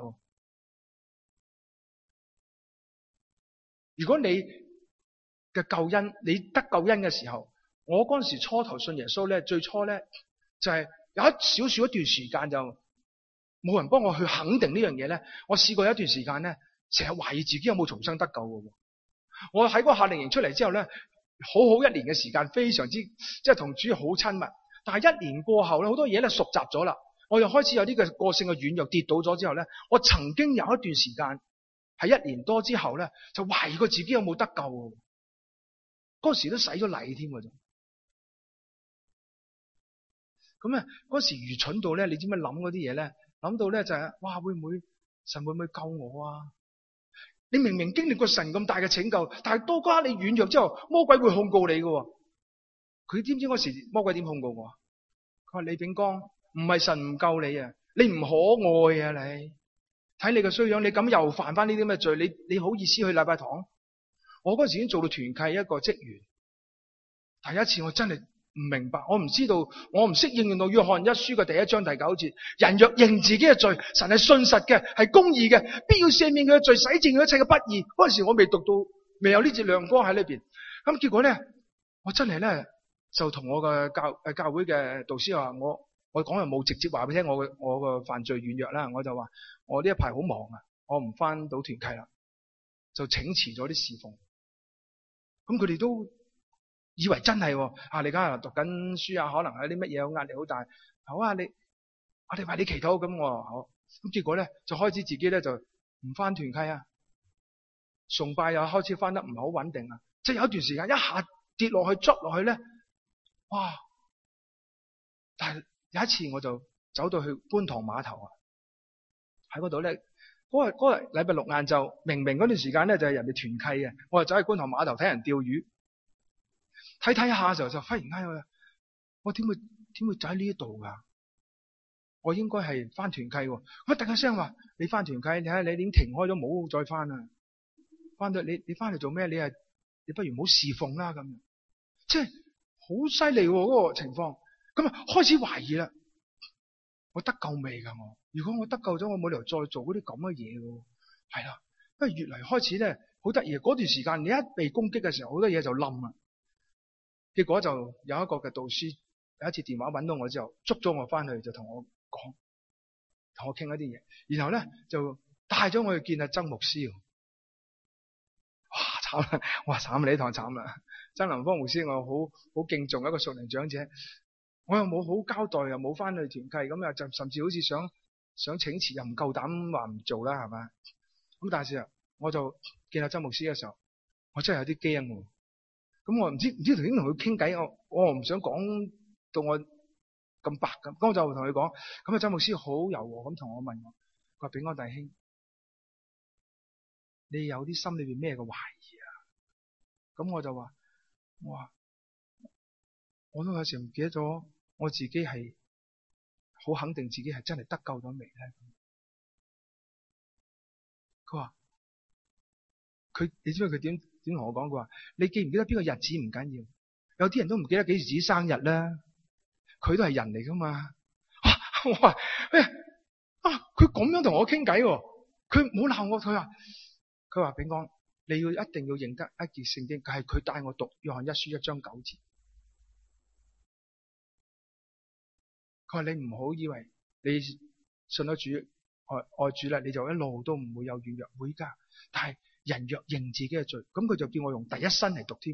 如果你嘅救恩，你得救恩嘅時候，我嗰陣時初頭信耶穌咧，最初咧就係、是、有一少少一段時間就冇人幫我去肯定呢樣嘢咧。我試過有一段時間咧，成日懷疑自己有冇重生得救嘅。我喺嗰個夏令營出嚟之後咧，好好一年嘅時間，非常之即係同主好親密。但係一年過後咧，好多嘢咧熟習咗啦，我又開始有啲嘅個性嘅軟弱，跌倒咗之後咧，我曾經有一段時間喺一年多之後咧，就懷疑過自己有冇得救。嗰時都洗咗禮添嘅啫。咁啊，嗰時愚蠢到咧，你知唔知諗嗰啲嘢咧？諗到咧就係、是，哇，會唔會神會唔會救我啊？你明明經歷過神咁大嘅拯救，但係多加你軟弱之後，魔鬼會控告你嘅。佢知唔知嗰時魔鬼點控告我？佢話李炳光， 唔係神唔救你啊，你唔可愛啊你。睇你個衰樣，你咁又犯翻呢啲咁嘅罪，你你好意思去禮拜堂？我嗰時已經做到團契一個職員，第一次我真係唔明白，我唔知道，我唔識應用到約翰一書嘅第一章第九節，人若認自己嘅罪，神係信實嘅，係公義嘅，必要赦免佢嘅罪，洗淨佢一切嘅不義。嗰陣時我未讀到，未有呢節亮光喺裏邊。咁結果咧，我真係咧就同我嘅教誒教會嘅導師話，我我講又冇直接話俾你聽我嘅我嘅犯罪軟弱啦，我就話我呢一排好忙啊，我唔翻到團契啦，就請辭咗啲侍奉。咁佢哋都以為真係啊，你而家讀緊書啊，可能有啲乜嘢壓力好大，好啊，你我哋為你祈禱。咁我話好，咁結果咧就開始自己咧就唔翻團契啊，崇拜又開始翻得唔係好穩定啊，即係有一段時間一下跌落去捽落去咧，哇！但係有一次我就走到去觀塘碼頭啊，喺嗰度咧，嗰日嗰日禮拜六晏晝，明明嗰段時間咧就係人哋團契嘅，我就走去觀塘碼頭睇人釣魚，睇睇下嘅時候就忽然間我我點會點會走喺呢一度噶？我應該係翻團契喎，我突然聲話你翻團契，你睇下你已經停開咗，冇再翻啦，翻到你你翻嚟做咩？你係你不如唔好侍奉啦咁，即係好犀利嗰個情況。咁啊，開始懷疑啦，我得救未噶？我如果我得救咗，我冇理由再做嗰啲咁嘅嘢喎。係啦，因為越嚟開始咧，好得意。嗰段時間你一被攻擊嘅時候，好多嘢就冧啦。結果就有一個嘅導師有一次電話搵到我之後，捉咗我翻去就同我講，同我傾一啲嘢，然後咧就帶咗我去見阿曾牧師。哇，慘啦！哇，慘你呢堂慘啦！曾林芳牧師，我好好敬重一個屬靈長者。我又冇好交代，又冇翻去團契，咁啊就甚至好似想想請辭，又唔夠膽話唔做啦，係咪？咁但係我就見阿曾牧師嘅時候，我真係有啲驚。咁我唔知唔知頭先同佢傾偈，我我唔想講到我咁白咁，咁我就同佢講。咁啊，曾牧師好柔和咁同我問我，佢話炳安弟兄，你有啲心裏邊咩嘅懷疑啊？咁我就話，我話我都有時唔記得咗。我自己係好肯定自己係真係得救咗未咧？佢話佢，你知唔知佢點點同我講？佢話你記唔記得邊個日子唔緊要，有啲人都唔記得幾時自己生日啦。佢都係人嚟噶嘛。啊、我話哎呀啊，佢咁樣同我傾偈，佢冇鬧我。佢話佢話炳安，你要一定要認得一件聖經，係佢帶我讀約翰一書一章九節。佢話你唔好以為你信咗主愛愛主啦，你就一路都唔會有軟弱，會噶。但係人若認自己嘅罪，咁佢就叫我用第一身嚟讀添。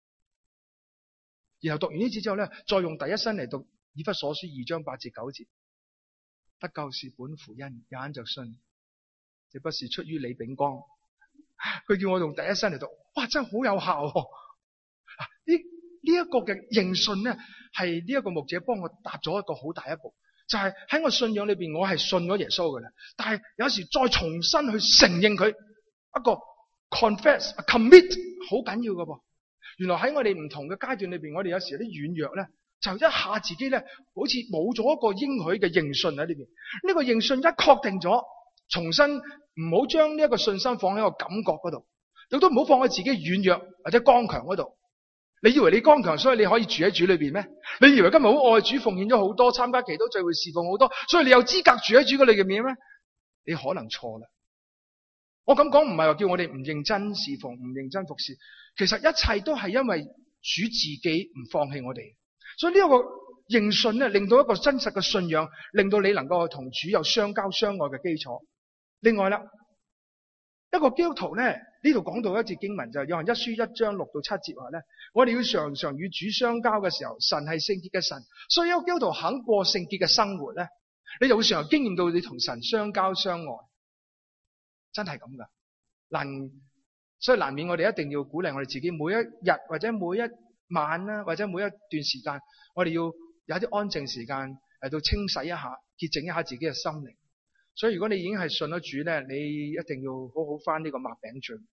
然後讀完呢節之後咧，再用第一身嚟讀以弗所書二章八至九節。得救是本乎恩，也因着信，這不是出於你秉光。佢叫我用第一身嚟讀，哇，真係好有效喎！呢呢一個嘅認信咧，係呢一個牧者幫我踏咗一個好大一步，就係喺我信仰裏邊，我係信咗耶穌噶啦。但係有時再重新去承認佢一個 confess、commit 好緊要噶噃。原來喺我哋唔同嘅階段裏邊，我哋有時有啲軟弱咧，就一下自己咧，好似冇咗一個應許嘅認信喺裏邊。呢個認信一確定咗，重新唔好將呢一個信心放喺個感覺嗰度，亦都唔好放喺自己軟弱或者剛強嗰度。你以為你剛強，所以你可以住喺主裏邊咩？你以為今日好愛主，奉獻咗好多，參加祈禱聚會侍奉好多，所以你有資格住喺主嘅裏邊咩？你可能錯啦。我咁講唔係話叫我哋唔認真侍奉，唔認真服侍，其實一切都係因為主自己唔放棄我哋。所以呢一個認信咧，令到一個真實嘅信仰，令到你能夠同主有相交相愛嘅基礎。另外啦，一個基督徒咧，呢度講到一節經文就係約翰一書一章六到七節話咧，我哋要常常與主相交嘅時候，神係聖潔嘅神，所以一個基督徒肯過聖潔嘅生活咧，你就會常常經驗到你同神相交相愛，真係咁噶。難，所以難免我哋一定要鼓勵我哋自己，每一日或者每一晚啦，或者每一段時間，我哋要有啲安靜時間嚟到清洗一下、潔淨一下自己嘅心靈。所以如果你已經係信咗主咧，你一定要好好返呢個擘餅聚會。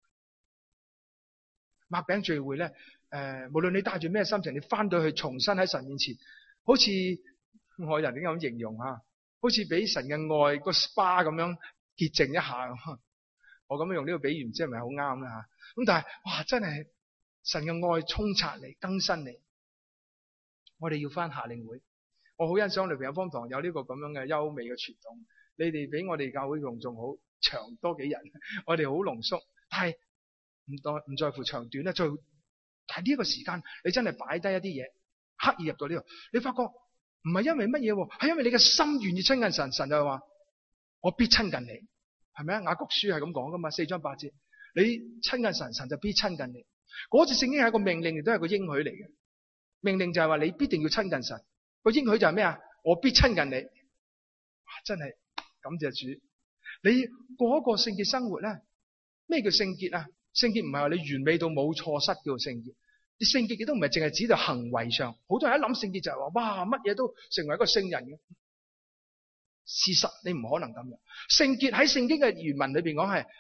擘餅聚會咧，誒、呃，無論你帶住咩心情，你返到去重新喺神面前，好似我人點解咁形容啊？好似俾神嘅愛個 S P A 咁樣潔淨一下咁。我咁樣用呢個比喻唔知係咪好啱啦吓。咁但係哇，真係神嘅愛沖刷你，更新你。我哋要翻夏令會，我好欣賞裏邊有方堂有呢個咁樣嘅優美嘅傳統。你哋比我哋教會用仲好長多幾日，我哋好濃縮，但係唔在唔在乎長短咧。最但係呢個時間，你真係擺低一啲嘢，刻意入到呢度，你發覺唔係因為乜嘢，係因為你嘅心願意親近神。神就係話我必親近你，係咪啊？雅各書係咁講噶嘛，四章八節，你親近神，神就必親近你。嗰節聖經係一個命令，亦都係個應許嚟嘅。命令就係話你必定要親近神，個應許就係咩啊？我必親近你。哇，真係感謝主！你過一個聖潔生活咧，咩叫聖潔啊？聖潔唔係話你完美到冇錯失叫做聖潔。你聖潔亦都唔係淨係指到行為上。好多人一諗聖潔就係話，哇，乜嘢都成為一個聖人嘅。事實你唔可能咁樣。聖潔喺聖經嘅原文裏邊講係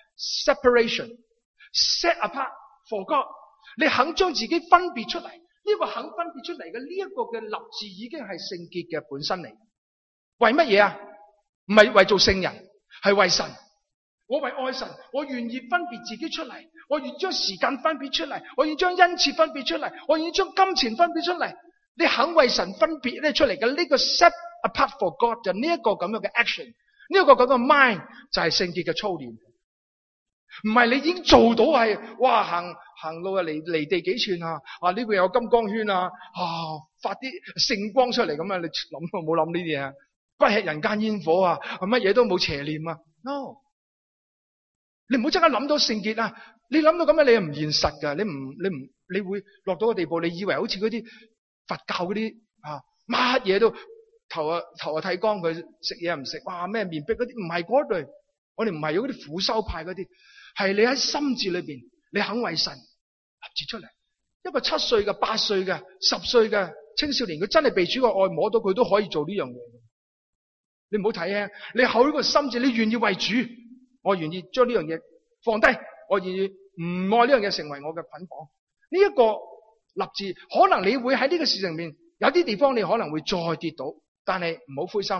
separation，set apart for God。你肯將自己分別出嚟。呢、這個肯分別出嚟嘅呢一個嘅立志已經係聖潔嘅本身嚟。為乜嘢啊？唔係為做聖人，係為神。我為愛神，我願意分別自己出嚟，我願意將時間分別出嚟，我願意將恩賜分別出嚟，我願意將金錢分別出嚟。你肯為神分別咧出嚟嘅呢個 set apart for God 就呢一個咁樣嘅 action， 呢一個咁嘅 mind 就係聖潔嘅操練。唔係你已經做到係哇行行路啊離離地幾寸啊啊呢邊有金光圈啊啊發啲聖光出嚟咁啊！你諗冇諗呢啲嘢？不吃人間煙火啊！乜嘢都冇邪念啊 ！No， 你唔好即刻諗到聖潔啊！你諗到咁樣你係唔現實噶，你唔你唔你會落到個地步，你以為好似嗰啲佛教嗰啲啊乜嘢都頭啊頭啊剃光佢食嘢唔食哇咩面壁嗰啲，唔係嗰類，我哋唔係嗰啲苦修派嗰啲。係你喺心智裏邊，你肯為神立志出嚟。一個七歲嘅、八歲嘅、十歲嘅青少年，佢真係被主嘅愛摸到，佢都可以做呢樣嘢。你唔好睇輕，你口呢個心智，你願意為主，我願意將呢樣嘢放低，我願意唔愛呢樣嘢成為我嘅捆綁。呢、這、一個立志，可能你會喺呢個事情上面有啲地方你可能會再跌倒，但係唔好灰心，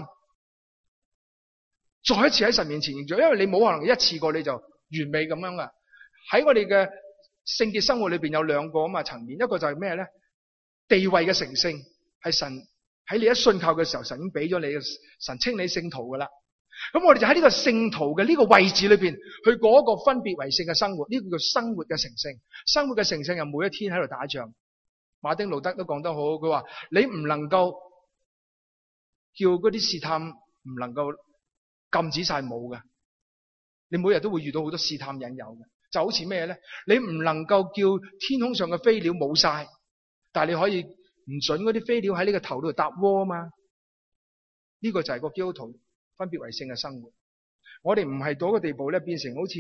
再一次喺神面前認罪，因為你冇可能一次過你就完美咁樣噶。喺我哋嘅聖潔生活裏邊有兩個啊嘛層面，一個就係咩咧？地位嘅成聖，係神喺你一信靠嘅時候，神已經俾咗你嘅，神稱你聖徒噶啦。咁我哋就喺呢個聖徒嘅呢個位置裏邊去過一個分別為聖嘅生活，呢個叫生活嘅成聖。生活嘅成聖又每一天喺度打仗。馬丁路德都講得好，佢話你唔能夠叫嗰啲試探唔能夠禁止晒冇嘅。你每日都會遇到好多試探引誘嘅，就好似咩咧？你唔能夠叫天空上嘅飛鳥冇晒，但係你可以唔准嗰啲飛鳥喺呢個頭度搭窩啊嘛。呢個就係個基督徒分別為聖嘅生活。我哋唔係到一個地步咧，變成好似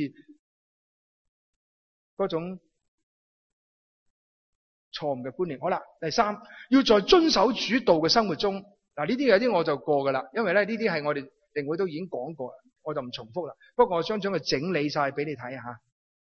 嗰種錯誤嘅觀念。好啦，第三，要在遵守主道嘅生活中，嗱呢啲有啲我就過噶啦，因為咧呢啲係我哋定會都已經講過啦。我就唔重複啦，不過我想將佢整理晒俾你睇下。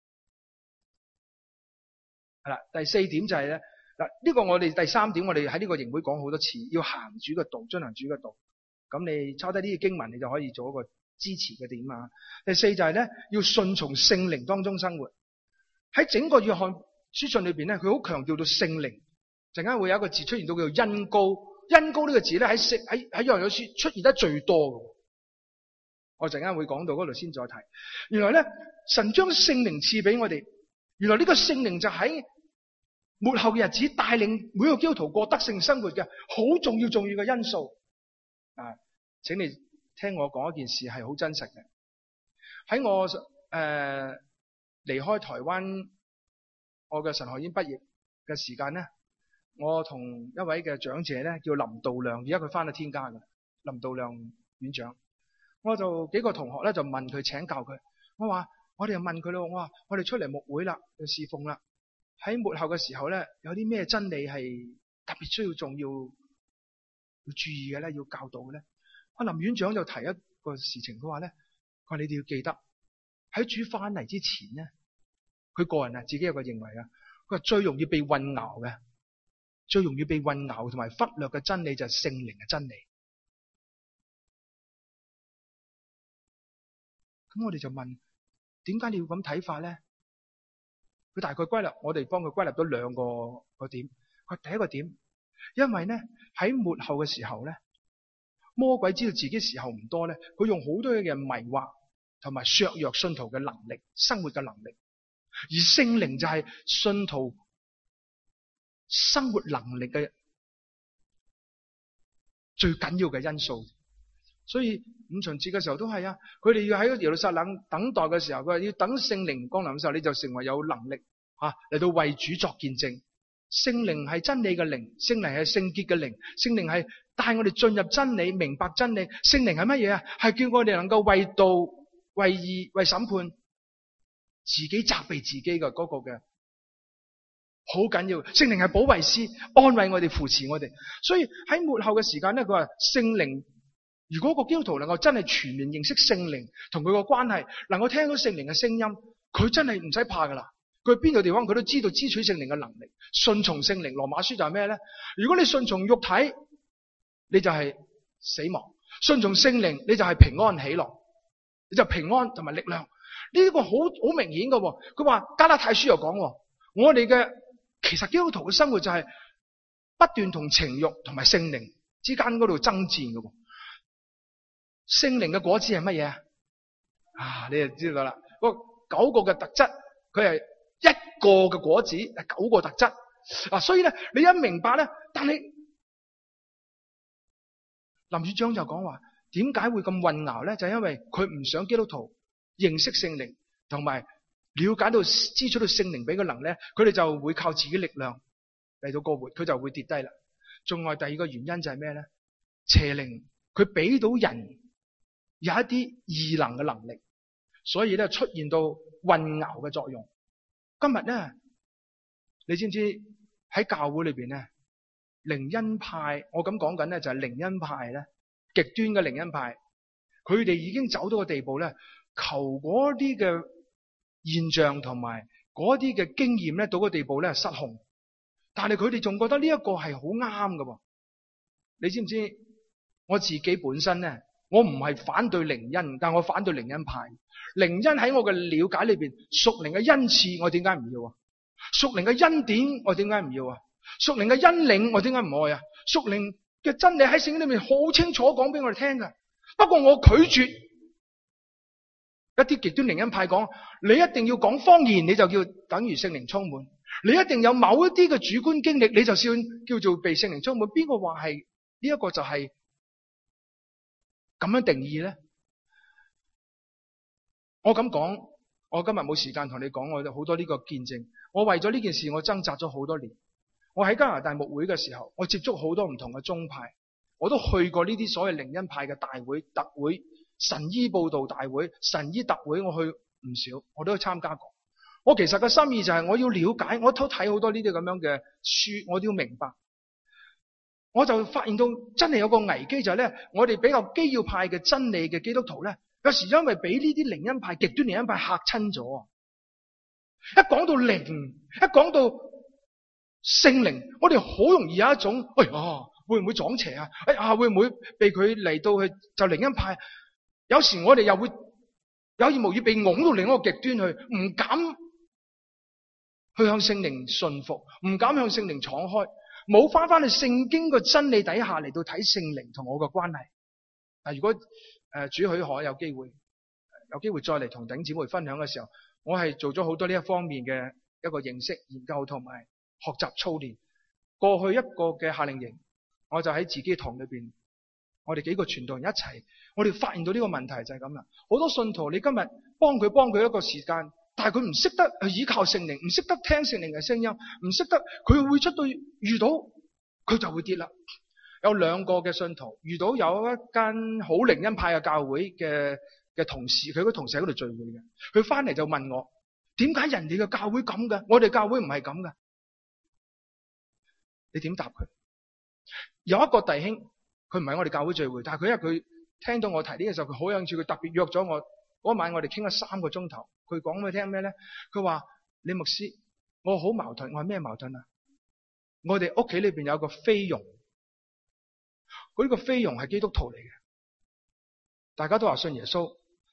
係啦，第四點就係咧，嗱呢個我哋第三點，我哋喺呢個營會講好多次，要行主嘅道，遵行主嘅道。咁你抄低呢啲經文，你就可以做一個支持嘅點啊。第四就係咧，要順從聖靈當中生活。喺整個約翰書信裏邊咧，佢好強調到聖靈。陣間會有一個字出現到叫做恩膏，恩膏呢個字咧喺聖喺喺約翰書出現得最多嘅。我陣間會講到嗰度先再提。原來咧，神將聖靈賜俾我哋。原來呢個聖靈就喺末後嘅日子帶領每個基督徒過得勝生活嘅好重要重要嘅因素。啊，請你聽我講一件事係好真實嘅。喺我誒、呃、離開台灣，我嘅神學院畢業嘅時間咧，我同一位嘅長者咧叫林道亮，而家佢翻到天家嘅林道亮院長。我就幾個同學咧就問佢請教佢，我話我哋就問佢咯，我話我哋出嚟牧會啦，就侍奉啦，喺末後嘅時候咧，有啲咩真理係特別需要重要要注意嘅咧，要教導嘅咧？阿林院長就提一個事情，佢話咧，佢話你哋要記得喺主翻嚟之前咧，佢個人啊自己有個認為啊，佢話最容易被混淆嘅，最容易被混淆同埋忽略嘅真理就係聖靈嘅真理。 咁我哋就問，點解你要咁睇法咧？佢大概歸納，我哋幫佢歸納咗兩個個點。佢第一個點，因為咧喺末後嘅時候咧，魔鬼知道自己時候唔多咧，佢用好多嘅迷惑同埋削弱信徒嘅能力、生活嘅能力，而聖靈就係信徒生活能力嘅最緊要嘅因素。所以五旬節嘅時候都係啊，佢哋要喺耶路撒冷等待嘅時候，佢話要等聖靈降臨嘅時候，你就成為有能力啊嚟到為主作見證。聖靈係真理嘅靈，聖靈係聖潔嘅靈，聖靈係帶我哋進入真理、明白真理。聖靈係乜嘢啊？係叫我哋能夠為道、為義、為審判，自己責備自己嘅嗰個嘅好緊要。聖靈係保惠師，安慰我哋、扶持我哋。所以喺末後嘅時間咧，佢話聖靈，如果個基督徒能夠真係全面認識聖靈同佢個關係，能夠聽到聖靈嘅聲音，佢真係唔使怕噶啦。佢邊個地方佢都知道支取聖靈嘅能力，順從聖靈。羅馬書就係咩咧？如果你順從肉體，你就係死亡；順從聖靈，你就係平安喜樂，你就平安同埋力量。呢個好好明顯噶。佢話加拉太書又講，我哋嘅其實基督徒嘅生活就係不斷同情欲同埋聖靈之間嗰度爭戰噶。聖靈嘅果子係乜嘢啊？啊，你就知道啦。嗰九個嘅特質，佢係一個嘅果子，係九個特質。啊，所以咧，你一明白咧，但係林主長就講話，點解會咁混淆咧？就係因為佢唔想基督徒認識聖靈，同埋了解到支取到聖靈俾佢能咧，佢哋就會靠自己力量嚟到過活，佢就會跌低啦。仲外第二個原因就係咩咧？邪靈佢俾到人有一啲異能嘅能力，所以咧出現到混淆嘅作用。今日咧，你知唔知喺教會裏邊咧，靈恩派，我咁講緊咧就係靈恩派咧，極端嘅靈恩派，佢哋已經走到個地步咧，求嗰啲嘅現象同埋嗰啲嘅經驗咧，到個地步咧失控。但係佢哋仲覺得呢一個係好啱㗎。你知唔知我自己本身咧？我唔係反對靈恩，但我反對靈恩派。靈恩喺我嘅了解裏邊，屬靈嘅恩賜我點解唔要啊？屬靈嘅恩典我點解唔要啊？屬靈嘅恩領我點解唔愛啊？屬靈嘅真理喺聖經裏面好清楚講俾我哋聽㗎。不過我拒絕一啲極端靈恩派講，你一定要講方言，你就叫等於聖靈充滿；你一定有某一啲嘅主觀經歷，你就算叫做被聖靈充滿。邊個話係呢一個就係咁樣定義咧？我咁講，我今日冇時間同你講我好多呢個見證。我為咗呢件事，我掙扎咗好多年。我喺加拿大牧會嘅時候，我接觸好多唔同嘅宗派，我都去過呢啲所謂靈恩派嘅大會、特會、神醫佈道大會、神醫特會，我去唔少，我都去參加過。我其實嘅心意就係我要了解，我都睇好多呢啲咁樣嘅書，我都要明白。我就發現到真係有個危機就係咧，我哋比較基要派嘅真理嘅基督徒咧，有時因為俾呢啲靈恩派、極端靈恩派嚇親咗。一講到靈，一講到聖靈，我哋好容易有一種，哎呀，會唔會撞邪啊？哎呀，會唔會被佢嚟到去就靈恩派？有時我哋又會有意無意被拱到另一個極端去，唔敢去向聖靈順服，唔敢向聖靈敞開。冇翻翻去聖經個真理底下嚟到睇聖靈同我個關係。嗱，如果誒、呃、主許可有機會，有機會再嚟同弟兄姊妹分享嘅時候，我係做咗好多呢一方面嘅一個認識、研究同埋學習操練。過去一個嘅夏令營，我就喺自己堂裏邊，我哋幾個傳道人一齊，我哋發現到呢個問題就係咁啦。好多信徒，你今日幫佢幫佢一個時間。但係佢唔識得去依靠聖靈，唔識得聽聖靈嘅聲音，唔識得佢會出到遇到佢就會跌啦。有兩個嘅信徒遇到有一間好靈恩派嘅教會嘅嘅同事，佢個同事喺嗰度聚會嘅，佢翻嚟就問我：點解人哋嘅教會咁嘅？我哋教會唔係咁嘅。你點答佢？有一個弟兄，佢唔係我哋教會聚會，但係佢因為佢聽到我提呢個時候，佢好有興趣，佢特別約咗我。嗰晚我哋傾咗三個鐘頭，佢講俾你聽咩咧？佢話：李牧師，我好矛盾。我話咩矛盾啊？我哋屋企裏邊有個菲傭，佢呢個菲傭係基督徒嚟嘅，大家都話信耶穌，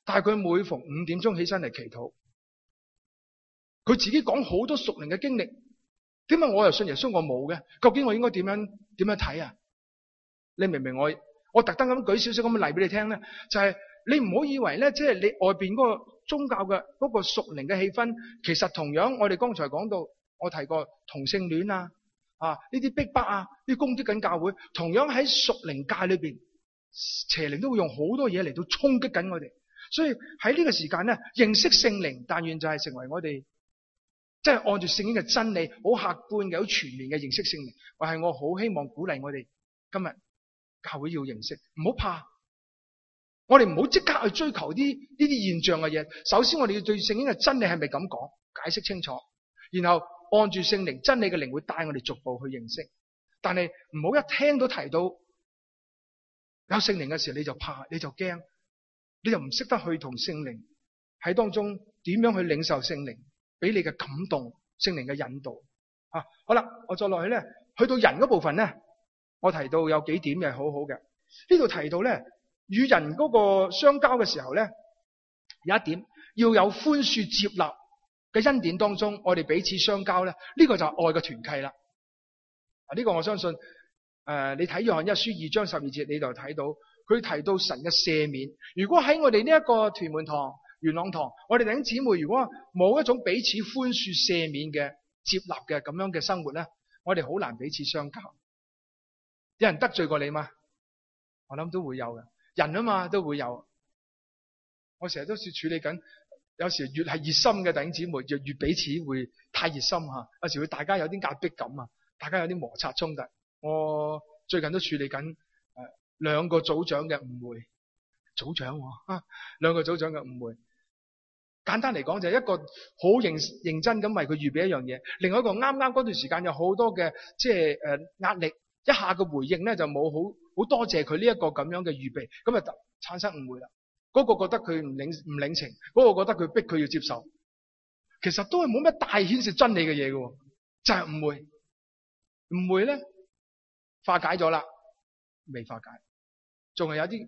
但係佢每逢五點鐘起身嚟祈禱，佢自己講好多屬靈嘅經歷。點解我又信耶穌我冇嘅？究竟我應該點樣點樣睇啊？你明唔明我？我特登咁舉少少咁嘅例俾你聽咧，就係、是、你唔好以為咧，即係你外邊嗰個宗教嘅嗰個屬靈嘅氣氛，其實同樣我哋剛才講到，我提過同性戀啊，啊呢啲逼迫啊，呢啲攻擊緊教會，同樣喺屬靈界裏邊，邪靈都會用好多嘢嚟到衝擊緊我哋。所以喺呢個時間咧，認識聖靈，但願就係成為我哋即係按住聖經嘅真理，好客觀嘅、好全面嘅認識聖靈。或係我好希望鼓勵我哋今日教會要認識，唔好怕。我哋唔好即刻去追求啲呢啲現象嘅嘢。首先我哋要對聖經嘅真理係咪咁講，解釋清楚，然後按住聖靈真理嘅靈會帶我哋逐步去認識。但係唔好一聽到提到有聖靈嘅時候你就怕，你就驚，你就唔識得去同聖靈喺當中點樣去領受聖靈俾你嘅感動，聖靈嘅引導啊。好啦，我再落去咧，去到人嗰部分咧，我提到有幾點嘅好好嘅。呢度提到咧，與人嗰個相交嘅時候咧，有一點要有寬恕接納嘅恩典當中，我哋彼此相交咧，呢、這個就係愛嘅團契啦。啊，呢個我相信誒、呃，你睇約翰一書二章十二節，你就睇到佢提到神嘅赦免。如果喺我哋呢一個屯門堂、元朗堂，我哋弟兄姊妹如果冇一種彼此寬恕赦免嘅接納嘅咁樣嘅生活咧，我哋好難彼此相交。有人得罪過你嗎？我諗都會有嘅，人啊嘛都會有。我成日都是處理緊，有時越係熱心嘅弟兄姊妹，就越彼此會太熱心吓，有時會大家有啲壓迫感啊，大家有啲摩擦衝突。我最近都處理緊誒兩個組長嘅誤會，組長啊，兩個組長嘅誤會。簡單嚟講就係一個好認認真咁為佢預備一樣嘢，另外一個啱啱嗰段時間有好多嘅即係誒壓力，一下嘅回應咧就冇好好多謝佢呢一個咁樣嘅預備，咁啊產生誤會啦。嗰個覺得佢唔領唔領情，嗰個覺得佢逼佢要接受，其實都係冇咩大顯示真理嘅嘢嘅，就係誤會。誤會咧化解咗啦，未化解，仲係有啲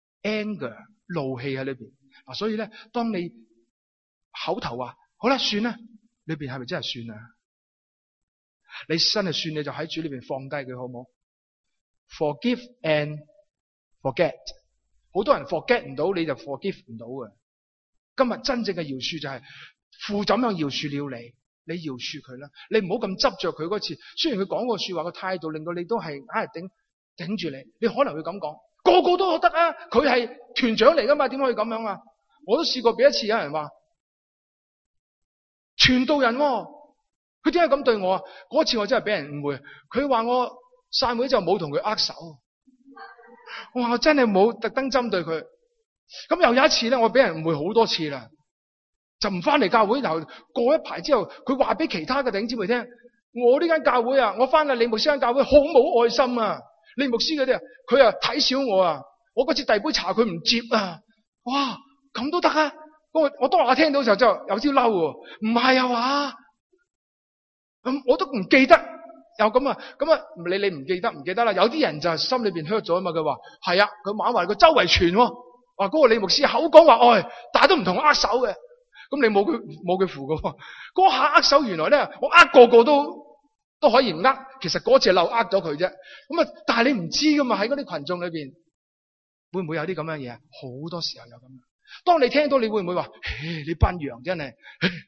anger 怒氣喺裏邊啊。所以咧，當你口頭話好啦算啦，裏邊係咪真係算啊？你真係算，你就喺主裏邊放低佢好唔好？ Forgive and forget。 好多人 forget 唔到，你就 forgive 唔到嘅。今日真正嘅饒恕就係父怎樣饒恕了你，你饒恕佢啦。你唔好咁執着佢嗰次，雖然佢講個說話嘅態度令到你都係硬係頂頂住你，你可能會咁講，個個都覺得啊，佢係團長嚟噶嘛，點可以咁樣啊？我都試過俾一次有人話傳道人，佢點解咁對我啊？嗰次我真係俾人誤會，佢話我散會就冇同佢握手。哇！我真係冇特登針對佢。咁又有一次咧，我俾人誤會好多次啦，就唔翻嚟教會。然後過一排之後，佢話俾其他嘅弟兄姊妹聽，我呢間教會啊，我翻嚟李牧師間教會好冇愛心啊，李牧師嗰啲啊，佢啊睇小我啊，我嗰次遞杯茶佢唔接啊。哇！咁都得啊？我我當下聽到時候就有啲嬲喎，唔係啊嘛？咁我都唔記得。又咁啊，咁啊，唔理你唔記得唔記得啦。有啲人就係心裏邊 hurt 咗啊嘛。佢話係啊，佢猛話佢周圍傳，話嗰個李牧師口講話愛，但係都唔同我握手嘅。咁你冇佢冇佢符嘅。嗰下握手原來咧，我呃個個都都可以唔呃，其實嗰次漏呃咗佢啫。咁啊，但係你唔知噶嘛，喺嗰啲群眾裏邊會唔會有啲咁樣嘢？好多時候有咁樣。當你聽到，你會唔會話：唉，你班羊真係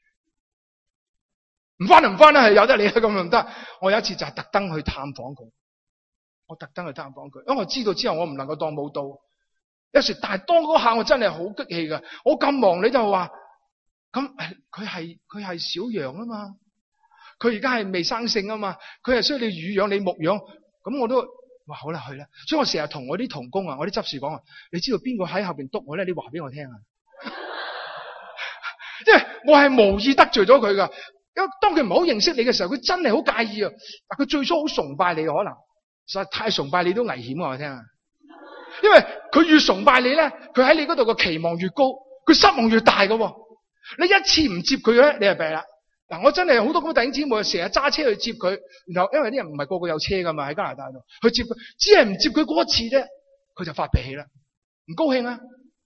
唔翻就唔翻啦，係由得你啦，咁又唔得。我有一次就係特登去探訪佢，我特登去探訪佢，因為我知道之後我唔能夠當冇到。有時但係當嗰下我真係好激氣噶，我咁忙你就話咁，佢係佢係小羊啊嘛，佢而家係未生性啊嘛，佢係需要你乳養你牧養，咁我都話好啦去啦。所以我成日同我啲同工啊，我啲執事講啊，你知道邊個喺後邊督我咧？你話俾我聽啊，因為我係無意得罪咗佢噶。因為當佢唔好認識你嘅時候，佢真係好介意啊！佢最初好崇拜你嘅，可能實在太崇拜你都危險啊！我聽啊，因為佢越崇拜你咧，佢喺你嗰度嘅期望越高，佢失望越大嘅。你一次唔接佢咧，你就弊啦。嗱，我真係好多咁嘅弟兄姊妹，成日揸車去接佢，然後因為啲人唔係個個有車噶嘛，喺加拿大度去接佢，只係唔接佢嗰一次啫，佢就發脾氣啦，唔高興啊！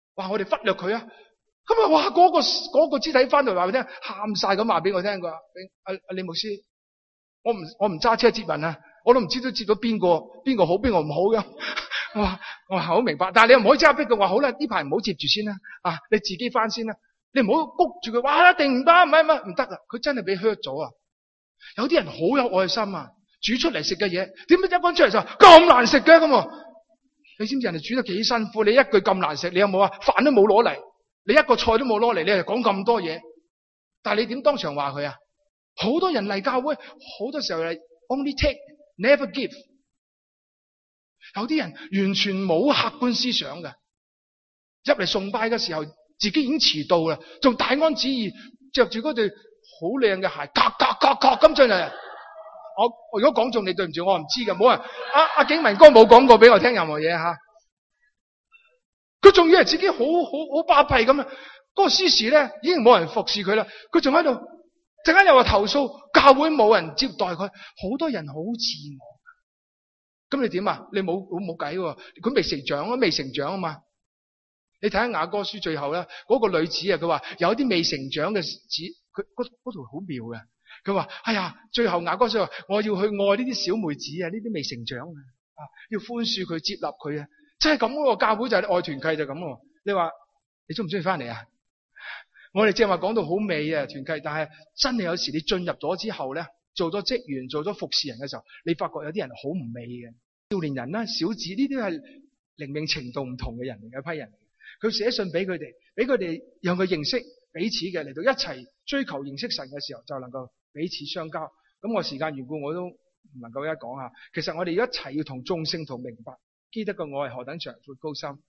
哇！我哋忽略佢啊！咁啊，哇！嗰、嗰個嗰、嗰個肢體翻嚟話俾你聽，喊晒咁話俾我聽，佢話阿阿李牧師，我唔我唔揸車接人啊，我都唔知都接到邊個邊個好邊個唔好嘅。我話我話好明白，但係你又唔可以即刻逼佢話好啦，呢排唔好接住先啦，啊，你自己翻先啦，你唔好谷住佢，哇，一定唔得，唔係唔係唔得啊！佢真係俾 hurt 咗啊！有啲人好有愛心啊，煮出嚟食嘅嘢，點解一講出嚟就咁難食嘅咁？你知唔知人哋煮得幾辛苦？你一句咁難食，你有冇啊？飯都冇攞嚟，你一個菜都冇攞嚟，你就講咁多嘢，但係你點當場話佢啊？好多人嚟教會，好多時候係 only take never give。有啲人完全冇客觀思想嘅，入嚟崇拜嘅時候，自己已經遲到啦，仲大安旨意着住嗰對好靚嘅鞋，咔咔咔咔咁進嚟。我我如果講中你，對唔住，我唔知嘅，冇人。阿阿景文哥冇講過俾我聽任何嘢吓。佢仲以為自己好好好巴閉咁啊！嗰個司事咧已經冇人服侍佢啦，佢仲喺度，陣間又話投訴教會冇人接待佢，好多人好自我。咁你點啊？你冇冇計喎？佢未成長啊，未成長啊嘛。你睇下雅歌書最後咧，嗰、那個女子啊，佢話有啲未成長嘅子，佢嗰嗰度好妙嘅。佢話：哎呀，最後雅歌書話，我要去愛呢啲小妹子啊，呢啲未成長啊，啊，要寬恕佢，接納佢啊，真係咁喎。教會就係愛團契就咁喎。你話你中唔中意翻嚟啊？我哋正話講到好美啊團契，但係真係有時你進入咗之後咧。做咗職員，做咗服侍人嘅時候，你發覺有啲人好唔美嘅，少年人啦、小子呢啲係靈命程度唔同嘅人嚟嘅，一批人嚟嘅。佢寫信俾佢哋，俾佢哋讓佢認識彼此嘅，嚟到一齊追求認識神嘅時候，就能夠彼此相交。咁我時間緣故，我都唔能夠一講下。其實我哋一齊要同眾聖徒明白，基督嘅愛係何等長闊高深，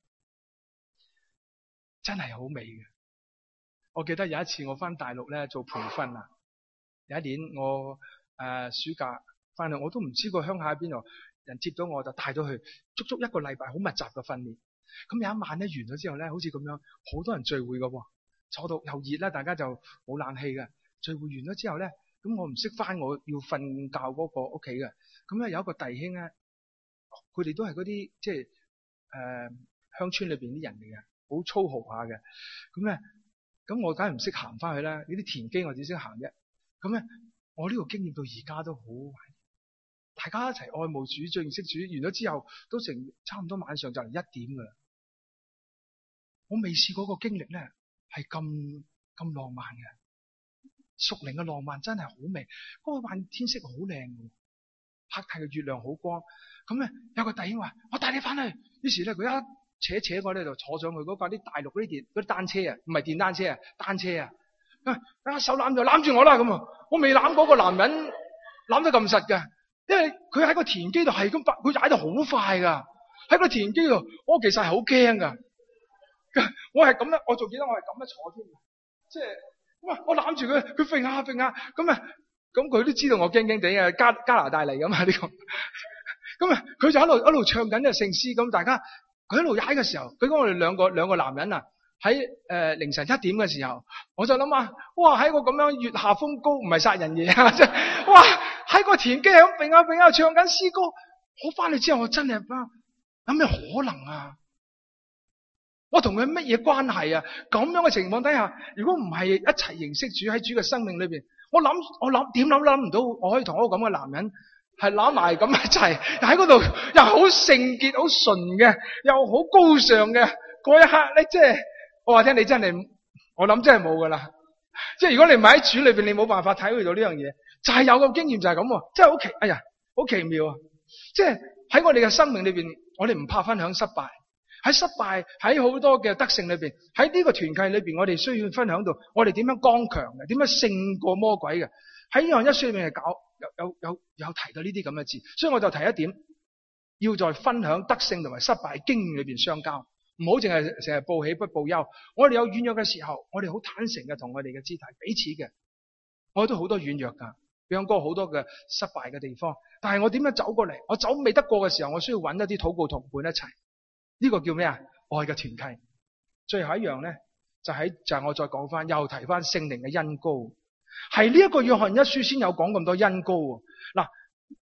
真係好美嘅。我記得有一次我翻大陸咧做培訓啊。有一年我誒、呃、暑假翻嚟，我都唔知個鄉下喺邊度，人接到我就帶咗去，足足一個禮拜好密集嘅訓練。咁有一晚咧完咗之後咧，好似咁樣好多人聚會嘅，坐到又熱啦，大家就冇冷氣嘅。聚會完咗之後咧，咁我唔識翻我要瞓覺嗰個屋企嘅。咁咧有一個弟兄咧，佢哋都係嗰啲即係誒、呃、鄉村裏邊啲人嚟嘅，好粗豪下嘅。咁咧咁我梗係唔識行翻去啦，呢啲田基我只識行啫。咁咧，我呢個經驗到而家都好，大家一齊愛慕主、最認識主，完咗之後都成差唔多晚上就嚟一點噶啦。我未試過個經歷咧，係咁咁浪漫嘅，屬靈嘅浪漫真係好美。嗰個晚天色好靚嘅，黑太嘅月亮好光。咁咧有個弟兄話：我帶你翻去。於是咧佢一扯扯我咧就坐上去嗰架啲大陸嗰啲電嗰啲單車啊，唔係電單車啊，單車啊。啊！手攬就攬住我啦咁啊！我未攬嗰個男人攬得咁實嘅，因為佢喺個田基度係咁，佢踩得好快噶。喺個田基度，我其實係好驚噶。我係咁樣，我仲記得我係咁樣坐添，即係哇！我攬住佢，佢揈下揈下，咁啊，咁佢都知道我驚驚地嘅，加加拿大嚟噶嘛呢個。咁啊，佢就一路一路唱緊嘅聖詩，咁大家佢一路踩嘅時候，佢講我哋兩個兩個男人啊。喺誒、呃、凌晨一點嘅時候，我就諗啊，哇！喺個咁樣月下風高，唔係殺人嘢啊！即係哇！喺個田基響揈下揈下唱緊詩歌，我翻嚟之後我真係啊，有咩可能啊？我同佢乜嘢關係啊？咁樣嘅情況底下，如果唔係一齊認識主喺主嘅生命裏邊，我諗我諗點諗諗唔到，我可以同一個咁嘅男人係攬埋咁一齊喺嗰度，又好聖潔、好純嘅，又好高尚嘅嗰一刻咧，即係。我話聽你真係，我諗真係冇噶啦。即係如果你唔係喺主裏邊，你冇辦法體會到呢樣嘢。就係有個經驗就係咁，真係好奇，哎呀，好奇妙啊！即係喺我哋嘅生命裏邊，我哋唔怕分享失敗。喺失敗，喺好多嘅得勝裏邊，喺呢個團契裏邊，我哋需要分享到我哋點樣剛強嘅，點樣勝過魔鬼嘅。喺約翰一書裏面係搞有有有有提到呢啲咁嘅字，所以我就提一點，要在分享得勝同埋失敗經驗裏邊相交。唔好淨係成日報喜不報憂，我哋有軟弱嘅時候，我哋好坦誠嘅同我哋嘅肢體彼此嘅，我都好多軟弱噶，比方哥好多嘅失敗嘅地方，但係我點樣走過嚟？我走未得過嘅時候，我需要揾一啲禱告同伴一齊，呢個叫咩啊？愛嘅團契。最後一樣咧，就喺就係我再講翻，又提翻聖靈嘅恩膏，係呢一個約翰一書先有講咁多恩膏嗱。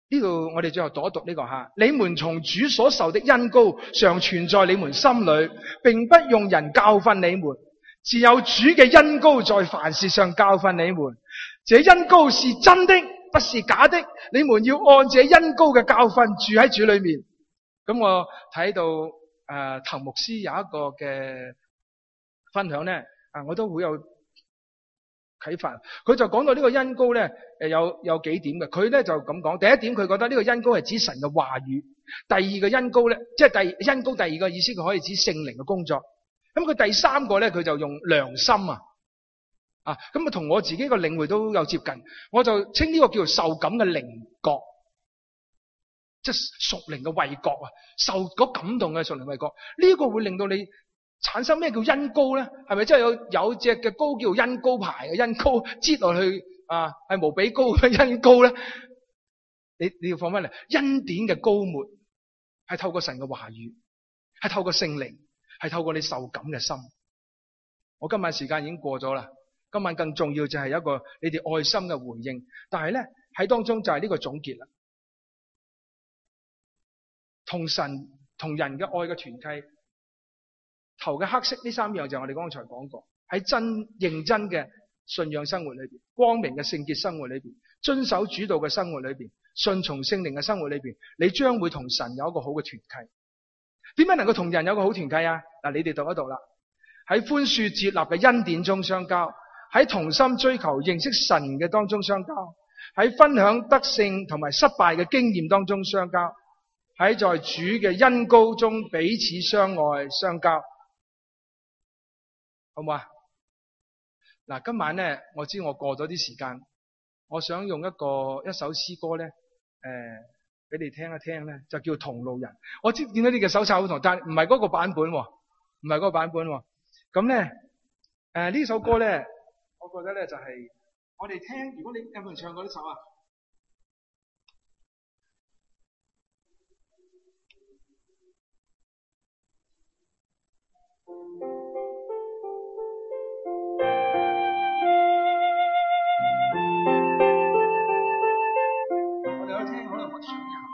呢度我哋最後讀一讀呢個吓，你們從主所受的恩膏常存在你們心裏，並不用人教訓你們，只有主嘅恩膏在凡事上教訓你們。這恩膏是真的，不是假的。你們要按這恩膏嘅教訓住喺主裏面。咁我睇到誒，滕牧師有一個嘅分享咧，啊，我都好有啟發。佢就講到呢個恩膏咧，誒有有幾點嘅。佢咧就咁講，第一點佢覺得呢個恩膏係指神嘅話語。第二個恩膏咧，即係第恩膏第二個意思，佢可以指聖靈嘅工作。咁佢第三個咧，佢就用良心啊。啊，咁啊，同我自己個領會都有接近，我就稱呢個叫做受感嘅靈覺，即係屬靈嘅味覺啊，受嗰感動嘅屬靈味覺，呢、這個會令到你產生咩叫恩膏咧？係咪真係有有隻嘅膏叫恩膏牌嘅恩膏，擠落去啊係無比高嘅恩膏咧？你你要放翻嚟，恩典嘅膏抹係透過神嘅話語，係透過聖靈，係透過你受感嘅心。我今晚時間已經過咗啦。今晚更重要就係一個你哋愛心嘅回應，但係咧喺當中就係呢個總結啦。同神同人嘅愛嘅團契，頭嘅黑色呢三樣就係我哋剛才講過，喺真認真嘅信仰生活裏邊，光明嘅聖潔生活裏邊，遵守主道嘅生活裏邊，順從聖靈嘅生活裏邊，你將會同神有一個好嘅團契。點解能夠同人有一個好團契啊？嗱，你哋讀一讀啦，喺寬恕接納嘅恩典中相交，喺同心追求認識神嘅當中相交，喺分享得勝同埋失敗嘅經驗當中相交，喺在，在主嘅恩膏中彼此相愛相交，好唔好啊？嗱，今晚咧，我知我過咗啲時間，我想用一個一首詩歌咧，誒、呃，俾你聽一聽咧，就叫《同路人》。我知見到你嘅手冊好同，但唔係嗰個版本，唔係嗰個版本。咁咧，誒、呃、呢首歌咧。我覺得咧就係、是、我哋聽，如果你有冇人唱過呢首啊？我哋可以聽，可能默想一下。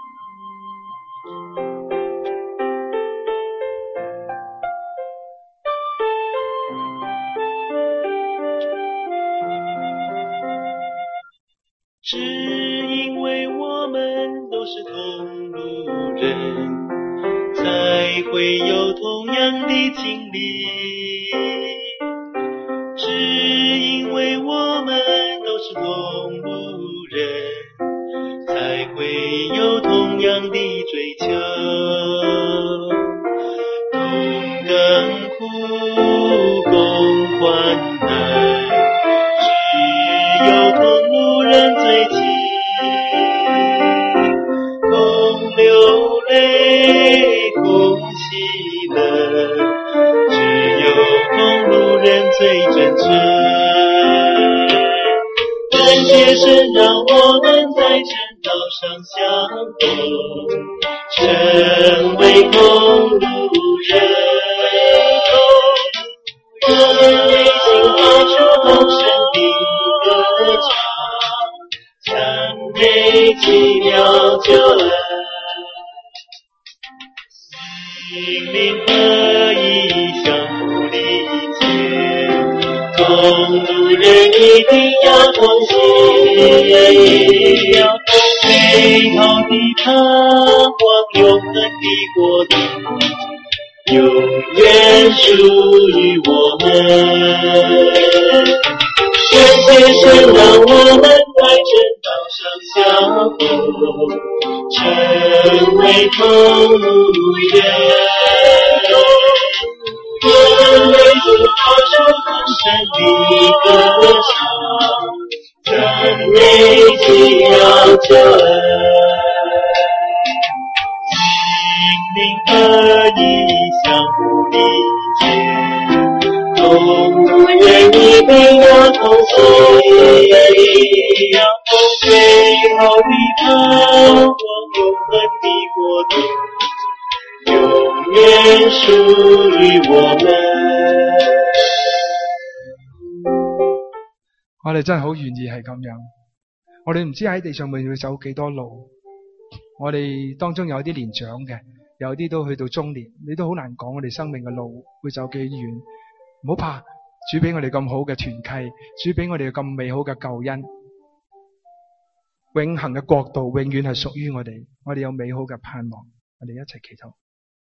只因為我們都是同路人，才會有同樣的經歷。只因為我們都是同路人，才會有同樣的追求。同甘苦，共患難，只有同路人最近，共流淚，共喜樂，只有同路人最真誠。感謝神讓我們在正道上相逢，成為同路人，同路人內心發出同聲的歌唱，讚美奇妙救恩，心靈合一相互理解，同路人一定要同行，美好的盼望永恆的國度，永遠屬於我們。感謝神讓我們在正道上相逢，成為同路人，人類都發出同聲的歌唱，讚美奇妙救恩，心靈合一相互理解，同路人一定要同行，最好的盼望永恆的國度，永遠屬於我們。 我哋真係好願意係咁樣，我哋唔知喺地上面會走幾多路， 我哋當中有啲年長嘅，有啲都去到中年，你都好難講我哋生命嘅路會走幾遠。唔好怕，主俾我哋咁好嘅團契，主俾我哋咁美好嘅救恩，永恆嘅國度永遠係屬於我哋，我哋有美好嘅盼望。我哋一齊祈禱。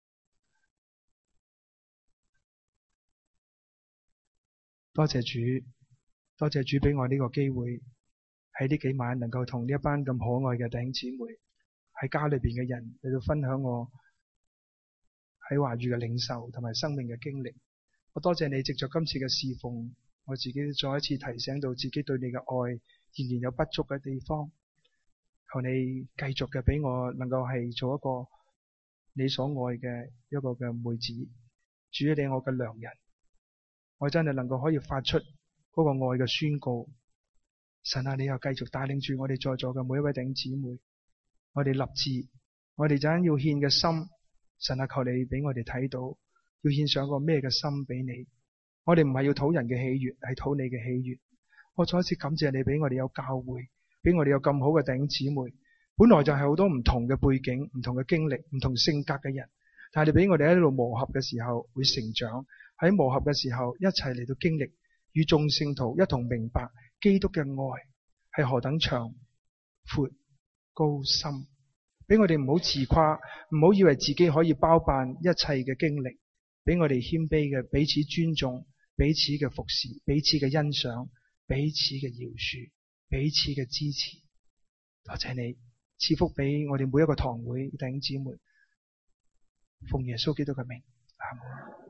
多謝主，多謝主俾我呢個機會，喺呢幾晚能夠同呢一班咁可愛嘅弟兄姊妹，喺家裏邊嘅人嚟到分享我喺話語嘅領受同埋生命嘅經歷。我多謝你藉着今次嘅侍奉，我自己再一次提醒到自己對你嘅愛仍然有不足嘅地方。求你繼續嘅俾我能夠係做一個你所愛嘅一個嘅妹子。主，你係我嘅良人，我真係能夠可以發出嗰個愛嘅宣告。神啊，你又繼續帶領住我哋在座嘅每一位弟兄姊妹，我哋立志，我哋就緊要獻嘅心，神啊，求你俾我哋睇到，要獻上個咩嘅心俾你。我哋唔係要討人嘅喜悅，係討你嘅喜悅。我再一次感謝你俾我哋有教會，俾我哋有咁好嘅弟兄姊妹。本來就係好多唔同嘅背景、唔同嘅經歷、唔同性格嘅人，但係你俾我哋喺度磨合嘅時候會成長，喺磨合嘅時候一齊嚟到經歷，與眾聖徒一同明白基督嘅愛係何等長、闊、高、深。俾我哋唔好自誇，唔好以為自己可以包辦一切嘅經歷，俾我哋謙卑嘅彼此尊重、彼此嘅服侍、彼此嘅欣賞、彼此嘅饒恕、彼此嘅支持。多謝你賜福俾我哋每一個堂會弟兄姊妹，奉耶穌基督嘅名，阿門。